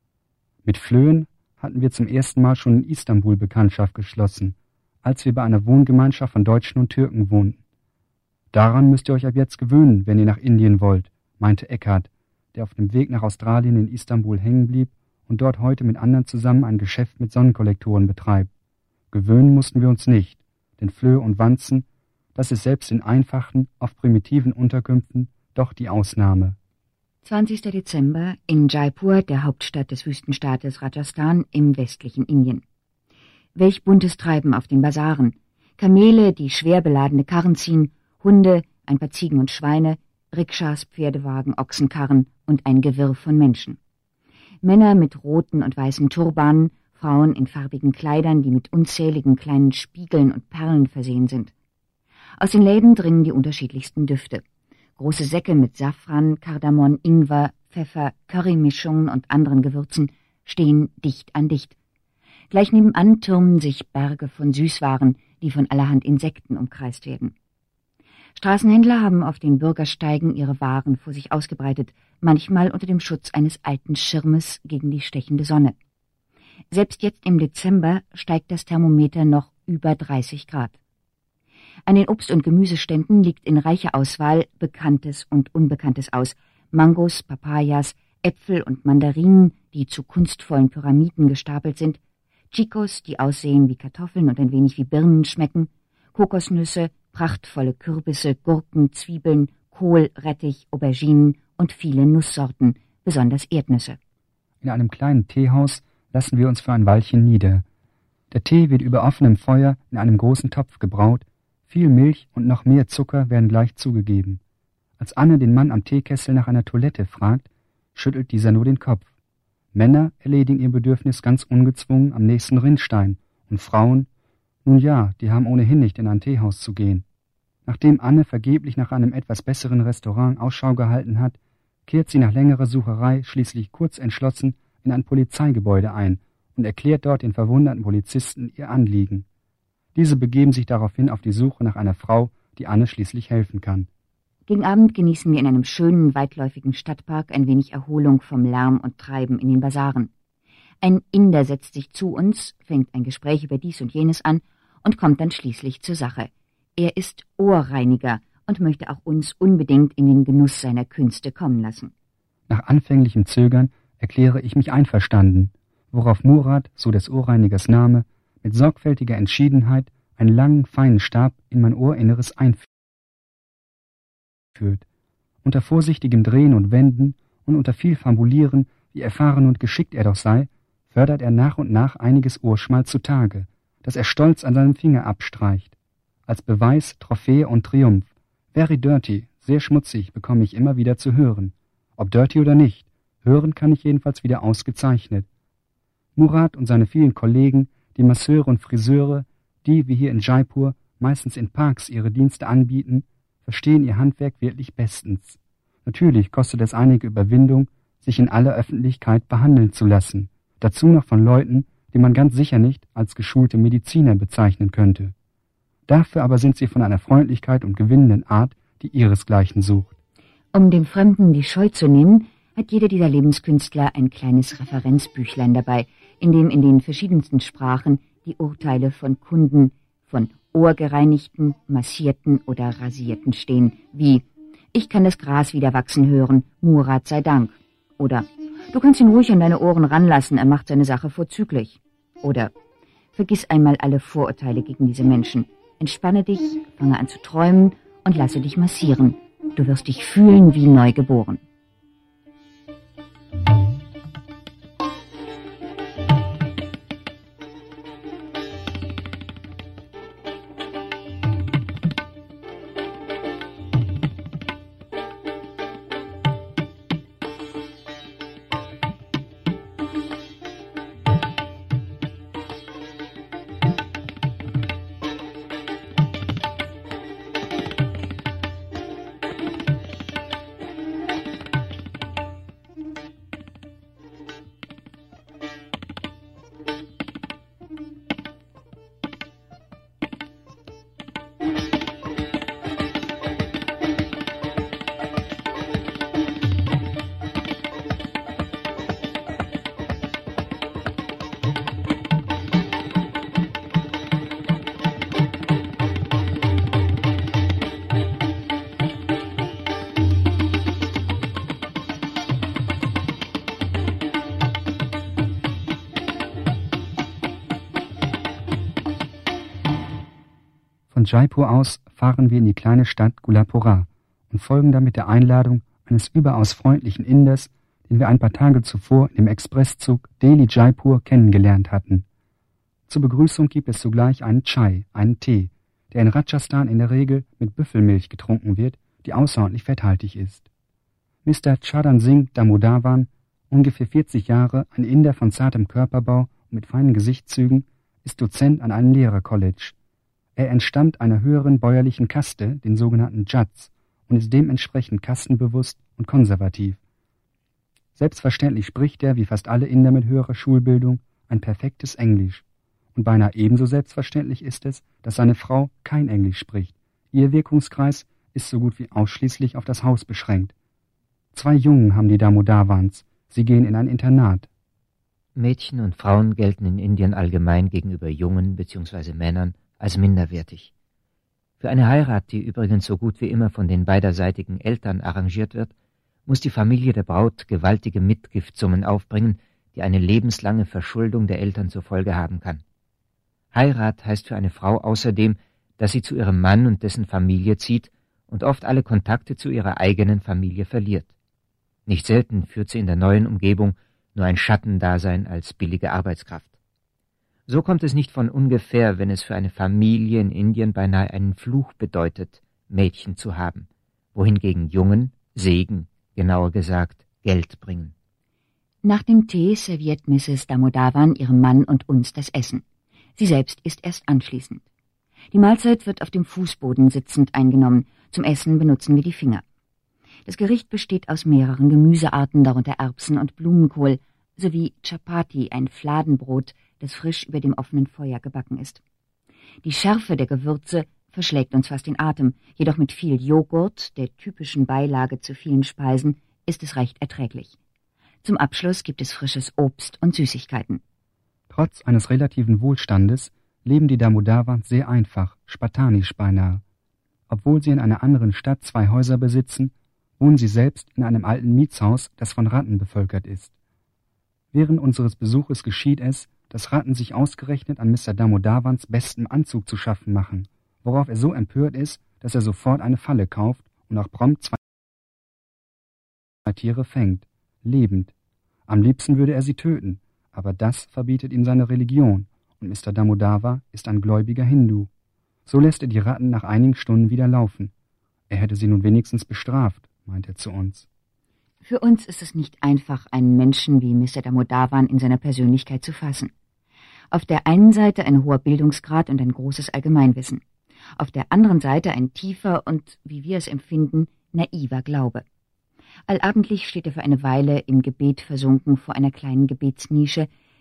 Mit Flöhen hatten wir zum ersten Mal schon in Istanbul Bekanntschaft geschlossen, als wir bei einer Wohngemeinschaft von Deutschen und Türken wohnten. Daran müsst ihr euch ab jetzt gewöhnen, wenn ihr nach Indien wollt, meinte Eckhard, der auf dem Weg nach Australien in Istanbul hängen blieb und dort heute mit anderen zusammen ein Geschäft mit Sonnenkollektoren betreibt. Gewöhnen mussten wir uns nicht, denn Flöhe und Wanzen, das ist selbst in einfachen, oft primitiven Unterkünften doch die Ausnahme. zwanzigster Dezember in Jaipur, der Hauptstadt des Wüstenstaates Rajasthan im westlichen Indien. Welch buntes Treiben auf den Basaren. Kamele, die schwer beladene Karren ziehen, Hunde, ein paar Ziegen und Schweine, Rikschas, Pferdewagen, Ochsenkarren und ein Gewirr von Menschen. Männer mit roten und weißen Turbanen, Frauen in farbigen Kleidern, die mit unzähligen kleinen Spiegeln und Perlen versehen sind. Aus den Läden dringen die unterschiedlichsten Düfte. Große Säcke mit Safran, Kardamom, Ingwer, Pfeffer, Currymischungen und anderen Gewürzen stehen dicht an dicht. Gleich nebenan türmen sich Berge von Süßwaren, die von allerhand Insekten umkreist werden. Straßenhändler haben auf den Bürgersteigen ihre Waren vor sich ausgebreitet, manchmal unter dem Schutz eines alten Schirmes gegen die stechende Sonne. Selbst jetzt im Dezember steigt das Thermometer noch über dreißig Grad. An den Obst- und Gemüseständen liegt in reicher Auswahl Bekanntes und Unbekanntes aus, Mangos, Papayas, Äpfel und Mandarinen, die zu kunstvollen Pyramiden gestapelt sind, Chicos, die aussehen wie Kartoffeln und ein wenig wie Birnen schmecken, Kokosnüsse, prachtvolle Kürbisse, Gurken, Zwiebeln, Kohl, Rettich, Auberginen und viele Nusssorten, besonders Erdnüsse. In einem kleinen Teehaus lassen wir uns für ein Weilchen nieder. Der Tee wird über offenem Feuer in einem großen Topf gebraut, viel Milch und noch mehr Zucker werden gleich zugegeben. Als Anne den Mann am Teekessel nach einer Toilette fragt, schüttelt dieser nur den Kopf. Männer erledigen ihr Bedürfnis ganz ungezwungen am nächsten Rinnstein und Frauen, nun ja, die haben ohnehin nicht in ein Teehaus zu gehen. Nachdem Anne vergeblich nach einem etwas besseren Restaurant Ausschau gehalten hat, kehrt sie nach längerer Sucherei schließlich kurz entschlossen in ein Polizeigebäude ein und erklärt dort den verwunderten Polizisten ihr Anliegen. Diese begeben sich daraufhin auf die Suche nach einer Frau, die Anne schließlich helfen kann. Gegen Abend genießen wir in einem schönen, weitläufigen Stadtpark ein wenig Erholung vom Lärm und Treiben in den Basaren. Ein Inder setzt sich zu uns, fängt ein Gespräch über dies und jenes an und kommt dann schließlich zur Sache. Er ist Ohrreiniger und möchte auch uns unbedingt in den Genuss seiner Künste kommen lassen. Nach anfänglichem Zögern erkläre ich mich einverstanden, worauf Murat, so des Ohrreinigers Name, mit sorgfältiger Entschiedenheit einen langen, feinen Stab in mein Ohrinneres einführt. Unter vorsichtigem Drehen und Wenden und unter viel Fabulieren, wie erfahren und geschickt er doch sei, fördert er nach und nach einiges Ohrschmalz zutage, das er stolz an seinem Finger abstreicht. Als Beweis, Trophäe und Triumph. Very dirty, sehr schmutzig, bekomme ich immer wieder zu hören. Ob dirty oder nicht, hören kann ich jedenfalls wieder ausgezeichnet. Murat und seine vielen Kollegen, die Masseure und Friseure, die, wie hier in Jaipur, meistens in Parks ihre Dienste anbieten, verstehen ihr Handwerk wirklich bestens. Natürlich kostet es einige Überwindung, sich in aller Öffentlichkeit behandeln zu lassen, dazu noch von Leuten, die man ganz sicher nicht als geschulte Mediziner bezeichnen könnte. Dafür aber sind sie von einer Freundlichkeit und gewinnenden Art, die ihresgleichen sucht. Um dem Fremden die Scheu zu nehmen, hat jeder dieser Lebenskünstler ein kleines Referenzbüchlein dabei, in dem in den verschiedensten Sprachen die Urteile von Kunden, von ohrgereinigten, massierten oder rasierten stehen, wie »Ich kann das Gras wieder wachsen hören, Murat sei Dank« oder »Du kannst ihn ruhig an deine Ohren ranlassen, er macht seine Sache vorzüglich« oder »Vergiss einmal alle Vorurteile gegen diese Menschen, entspanne dich, fange an zu träumen und lasse dich massieren. Du wirst dich fühlen wie neu geboren.« Von Jaipur aus fahren wir in die kleine Stadt Gulabpura und folgen damit der Einladung eines überaus freundlichen Inders, den wir ein paar Tage zuvor im Expresszug Delhi-Jaipur kennengelernt hatten. Zur Begrüßung gibt es sogleich einen Chai, einen Tee, der in Rajasthan in der Regel mit Büffelmilch getrunken wird, die außerordentlich fetthaltig ist. Mister Charan Singh Damodaran, ungefähr vierzig Jahre, ein Inder von zartem Körperbau und mit feinen Gesichtszügen, ist Dozent an einem Lehrercollege. Er entstammt einer höheren bäuerlichen Kaste, den sogenannten Jats, und ist dementsprechend kastenbewusst und konservativ. Selbstverständlich spricht er, wie fast alle Inder mit höherer Schulbildung, ein perfektes Englisch. Und beinahe ebenso selbstverständlich ist es, dass seine Frau kein Englisch spricht. Ihr Wirkungskreis ist so gut wie ausschließlich auf das Haus beschränkt. Zwei Jungen haben die Damodarans. Sie gehen in ein Internat. Mädchen und Frauen gelten in Indien allgemein gegenüber Jungen bzw. Männern als minderwertig. Für eine Heirat, die übrigens so gut wie immer von den beiderseitigen Eltern arrangiert wird, muss die Familie der Braut gewaltige Mitgiftsummen aufbringen, die eine lebenslange Verschuldung der Eltern zur Folge haben kann. Heirat heißt für eine Frau außerdem, dass sie zu ihrem Mann und dessen Familie zieht und oft alle Kontakte zu ihrer eigenen Familie verliert. Nicht selten führt sie in der neuen Umgebung nur ein Schattendasein als billige Arbeitskraft. So kommt es nicht von ungefähr, wenn es für eine Familie in Indien beinahe einen Fluch bedeutet, Mädchen zu haben, wohingegen Jungen Segen, genauer gesagt Geld bringen. Nach dem Tee serviert Misses Damodaran ihrem Mann und uns das Essen. Sie selbst isst erst anschließend. Die Mahlzeit wird auf dem Fußboden sitzend eingenommen. Zum Essen benutzen wir die Finger. Das Gericht besteht aus mehreren Gemüsearten, darunter Erbsen und Blumenkohl, sowie Chapati, ein Fladenbrot, das frisch über dem offenen Feuer gebacken ist. Die Schärfe der Gewürze verschlägt uns fast den Atem, jedoch mit viel Joghurt, der typischen Beilage zu vielen Speisen, ist es recht erträglich. Zum Abschluss gibt es frisches Obst und Süßigkeiten. Trotz eines relativen Wohlstandes leben die Damodarans sehr einfach, spartanisch beinahe. Obwohl sie in einer anderen Stadt zwei Häuser besitzen, wohnen sie selbst in einem alten Mietshaus, das von Ratten bevölkert ist. Während unseres Besuches geschieht es, dass Ratten sich ausgerechnet an Mister Damodarans bestem Anzug zu schaffen machen, worauf er so empört ist, dass er sofort eine Falle kauft und auch prompt zwei Tiere fängt, lebend. Am liebsten würde er sie töten, aber das verbietet ihm seine Religion, und Mister Damodar ist ein gläubiger Hindu. So lässt er die Ratten nach einigen Stunden wieder laufen. Er hätte sie nun wenigstens bestraft, meint er zu uns. Für uns ist es nicht einfach, einen Menschen wie Mister Damodaran in seiner Persönlichkeit zu fassen. Auf der einen Seite ein hoher Bildungsgrad und ein großes Allgemeinwissen. Auf der anderen Seite ein tiefer und, wie wir es empfinden, naiver Glaube. Allabendlich steht er für eine Weile im Gebet versunken vor einer kleinen Gebetsnische,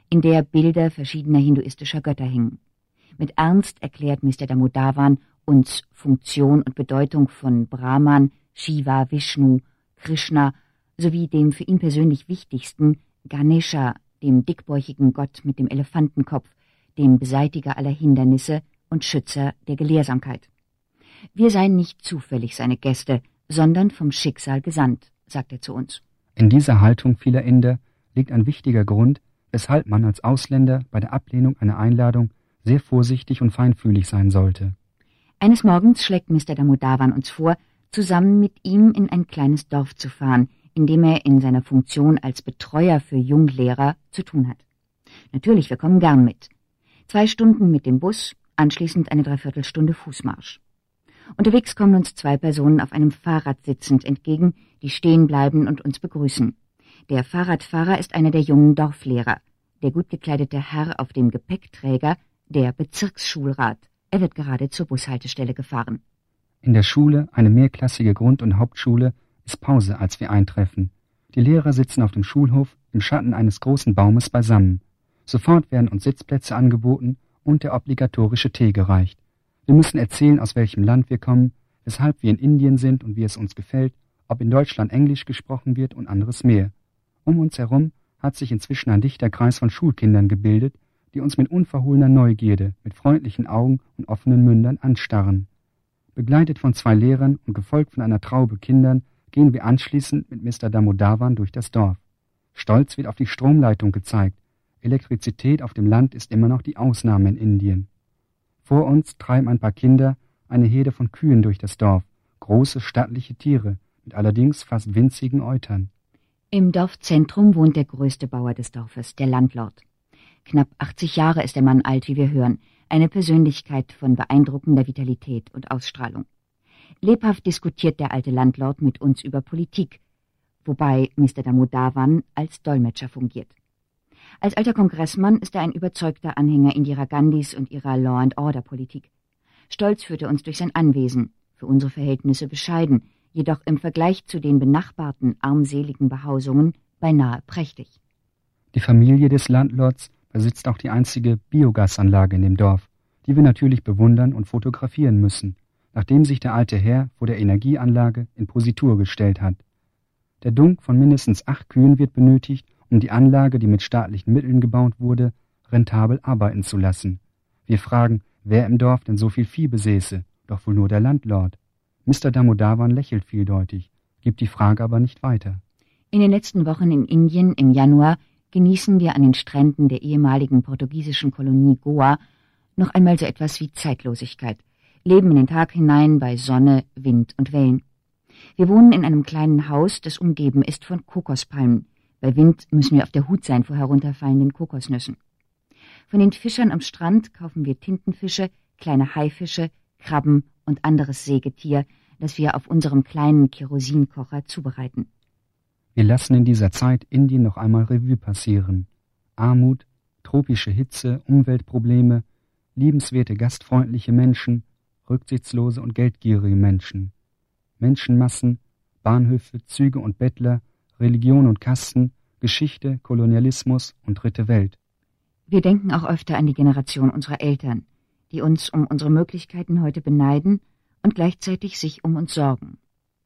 in der Bilder verschiedener hinduistischer Götter hängen. Mit Ernst erklärt Mister Damodaran uns Funktion und Bedeutung von Brahman, Shiva, Vishnu, Krishna sowie dem für ihn persönlich wichtigsten Ganesha, dem dickbäuchigen Gott mit dem Elefantenkopf, dem Beseitiger aller Hindernisse und Schützer der Gelehrsamkeit. Wir seien nicht zufällig seine Gäste, sondern vom Schicksal gesandt, sagt er zu uns. In dieser Haltung vieler Inder liegt ein wichtiger Grund, weshalb man als Ausländer bei der Ablehnung einer Einladung sehr vorsichtig und feinfühlig sein sollte. Eines Morgens schlägt Mister Damodaran uns vor, zusammen mit ihm in ein kleines Dorf zu fahren, in dem er in seiner Funktion als Betreuer für Junglehrer zu tun hat. Natürlich, wir kommen gern mit. Zwei Stunden mit dem Bus, anschließend eine Dreiviertelstunde Fußmarsch. Unterwegs kommen uns zwei Personen auf einem Fahrrad sitzend entgegen, die stehen bleiben und uns begrüßen. Der Fahrradfahrer ist einer der jungen Dorflehrer, der gut gekleidete Herr auf dem Gepäckträger, der Bezirksschulrat. Er wird gerade zur Bushaltestelle gefahren. In der Schule, eine mehrklassige Grund- und Hauptschule, ist Pause, als wir eintreffen. Die Lehrer sitzen auf dem Schulhof im Schatten eines großen Baumes beisammen. Sofort werden uns Sitzplätze angeboten und der obligatorische Tee gereicht. Wir müssen erzählen, aus welchem Land wir kommen, weshalb wir in Indien sind und wie es uns gefällt, ob in Deutschland Englisch gesprochen wird und anderes mehr. Um uns herum hat sich inzwischen ein dichter Kreis von Schulkindern gebildet, die uns mit unverhohlener Neugierde, mit freundlichen Augen und offenen Mündern anstarren. Begleitet von zwei Lehrern und gefolgt von einer Traube Kindern gehen wir anschließend mit Mister Damodaran durch das Dorf. Stolz wird auf die Stromleitung gezeigt. Elektrizität auf dem Land ist immer noch die Ausnahme in Indien. Vor uns treiben ein paar Kinder eine Herde von Kühen durch das Dorf, große stattliche Tiere, mit allerdings fast winzigen Eutern. Im Dorfzentrum wohnt der größte Bauer des Dorfes, der Landlord. Knapp achtzig Jahre ist der Mann alt, wie wir hören, eine Persönlichkeit von beeindruckender Vitalität und Ausstrahlung. Lebhaft diskutiert der alte Landlord mit uns über Politik, wobei Mister Damodaran als Dolmetscher fungiert. Als alter Kongressmann ist er ein überzeugter Anhänger Indira Gandhis und ihrer Law-and-Order-Politik. Stolz führt er uns durch sein Anwesen, für unsere Verhältnisse bescheiden, jedoch im Vergleich zu den benachbarten armseligen Behausungen beinahe prächtig. Die Familie des Landlords besitzt auch die einzige Biogasanlage in dem Dorf, die wir natürlich bewundern und fotografieren müssen, nachdem sich der alte Herr vor der Energieanlage in Positur gestellt hat. Der Dunk von mindestens acht Kühen wird benötigt, um die Anlage, die mit staatlichen Mitteln gebaut wurde, rentabel arbeiten zu lassen. Wir fragen, wer im Dorf denn so viel Vieh besäße, doch wohl nur der Landlord. Mister Damodaran lächelt vieldeutig, gibt die Frage aber nicht weiter. In den letzten Wochen in Indien im Januar genießen wir an den Stränden der ehemaligen portugiesischen Kolonie Goa noch einmal so etwas wie Zeitlosigkeit, leben in den Tag hinein bei Sonne, Wind und Wellen. Wir wohnen in einem kleinen Haus, das umgeben ist von Kokospalmen. Bei Wind müssen wir auf der Hut sein vor herunterfallenden Kokosnüssen. Von den Fischern am Strand kaufen wir Tintenfische, kleine Haifische, Krabben und anderes Sägetier, das wir auf unserem kleinen Kerosinkocher zubereiten. Wir lassen in dieser Zeit Indien noch einmal Revue passieren. Armut, tropische Hitze, Umweltprobleme, liebenswerte gastfreundliche Menschen, rücksichtslose und geldgierige Menschen. Menschenmassen, Bahnhöfe, Züge und Bettler, Religion und Kasten, Geschichte, Kolonialismus und dritte Welt. Wir denken auch öfter an die Generation unserer Eltern, die uns um unsere Möglichkeiten heute beneiden und gleichzeitig sich um uns sorgen.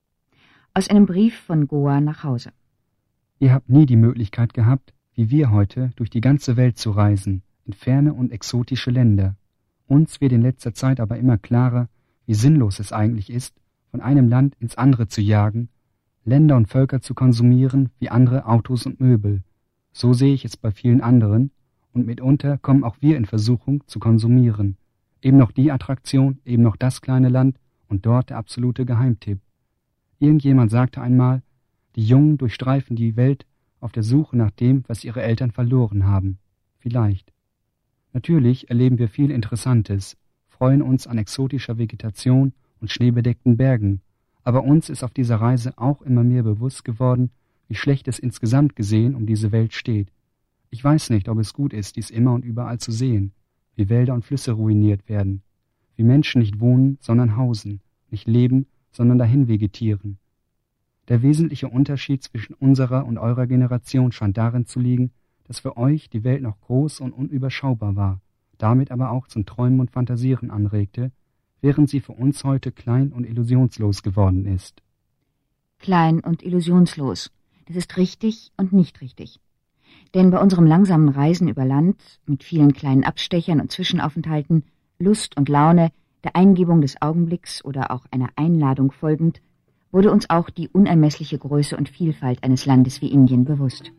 Aus einem Brief von Goa nach Hause. Ihr habt nie die Möglichkeit gehabt, wie wir heute, durch die ganze Welt zu reisen, in ferne und exotische Länder. Uns wird in letzter Zeit aber immer klarer, wie sinnlos es eigentlich ist, von einem Land ins andere zu jagen, Länder und Völker zu konsumieren wie andere Autos und Möbel. So sehe ich es bei vielen anderen, und mitunter kommen auch wir in Versuchung zu konsumieren. Eben noch die Attraktion, eben noch das kleine Land und dort der absolute Geheimtipp. Irgendjemand sagte einmal, die Jungen durchstreifen die Welt auf der Suche nach dem, was ihre Eltern verloren haben. Vielleicht. Natürlich erleben wir viel Interessantes, freuen uns an exotischer Vegetation und schneebedeckten Bergen, aber uns ist auf dieser Reise auch immer mehr bewusst geworden, wie schlecht es insgesamt gesehen um diese Welt steht. Ich weiß nicht, ob es gut ist, dies immer und überall zu sehen, wie Wälder und Flüsse ruiniert werden, wie Menschen nicht wohnen, sondern hausen, nicht leben, sondern dahin vegetieren. Der wesentliche Unterschied zwischen unserer und eurer Generation scheint darin zu liegen, dass für euch die Welt noch groß und unüberschaubar war, damit aber auch zum Träumen und Fantasieren anregte, während sie für uns heute klein und illusionslos geworden ist. Klein und illusionslos, das ist richtig und nicht richtig. Denn bei unserem langsamen Reisen über Land, mit vielen kleinen Abstechern und Zwischenaufenthalten, Lust und Laune, der Eingebung des Augenblicks oder auch einer Einladung folgend, wurde uns auch die unermessliche Größe und Vielfalt eines Landes wie Indien bewusst.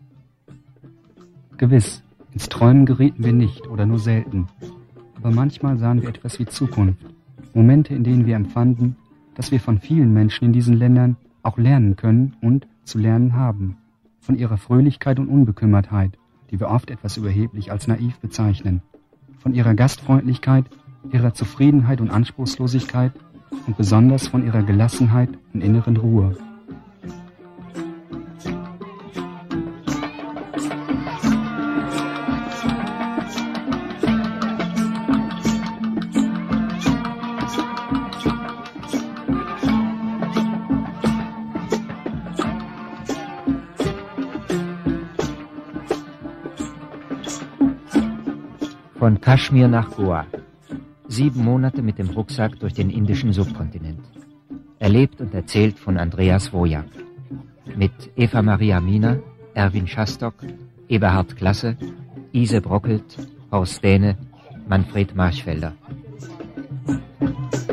Gewiss, ins Träumen gerieten wir nicht oder nur selten. Aber manchmal sahen wir etwas wie Zukunft. Momente, in denen wir empfanden, dass wir von vielen Menschen in diesen Ländern auch lernen können und zu lernen haben. Von ihrer Fröhlichkeit und Unbekümmertheit, die wir oft etwas überheblich als naiv bezeichnen. Von ihrer Gastfreundlichkeit, ihrer Zufriedenheit und Anspruchslosigkeit und besonders von ihrer Gelassenheit und inneren Ruhe. Von Kaschmir nach Goa. Sieben Monate mit dem Rucksack durch den indischen Subkontinent. Erlebt und erzählt von Andreas Wojak. Mit Eva Maria Mina, Erwin Schastock, Eberhard Klasse, Ise Brockelt, Horst Dähne, Manfred Marschfelder.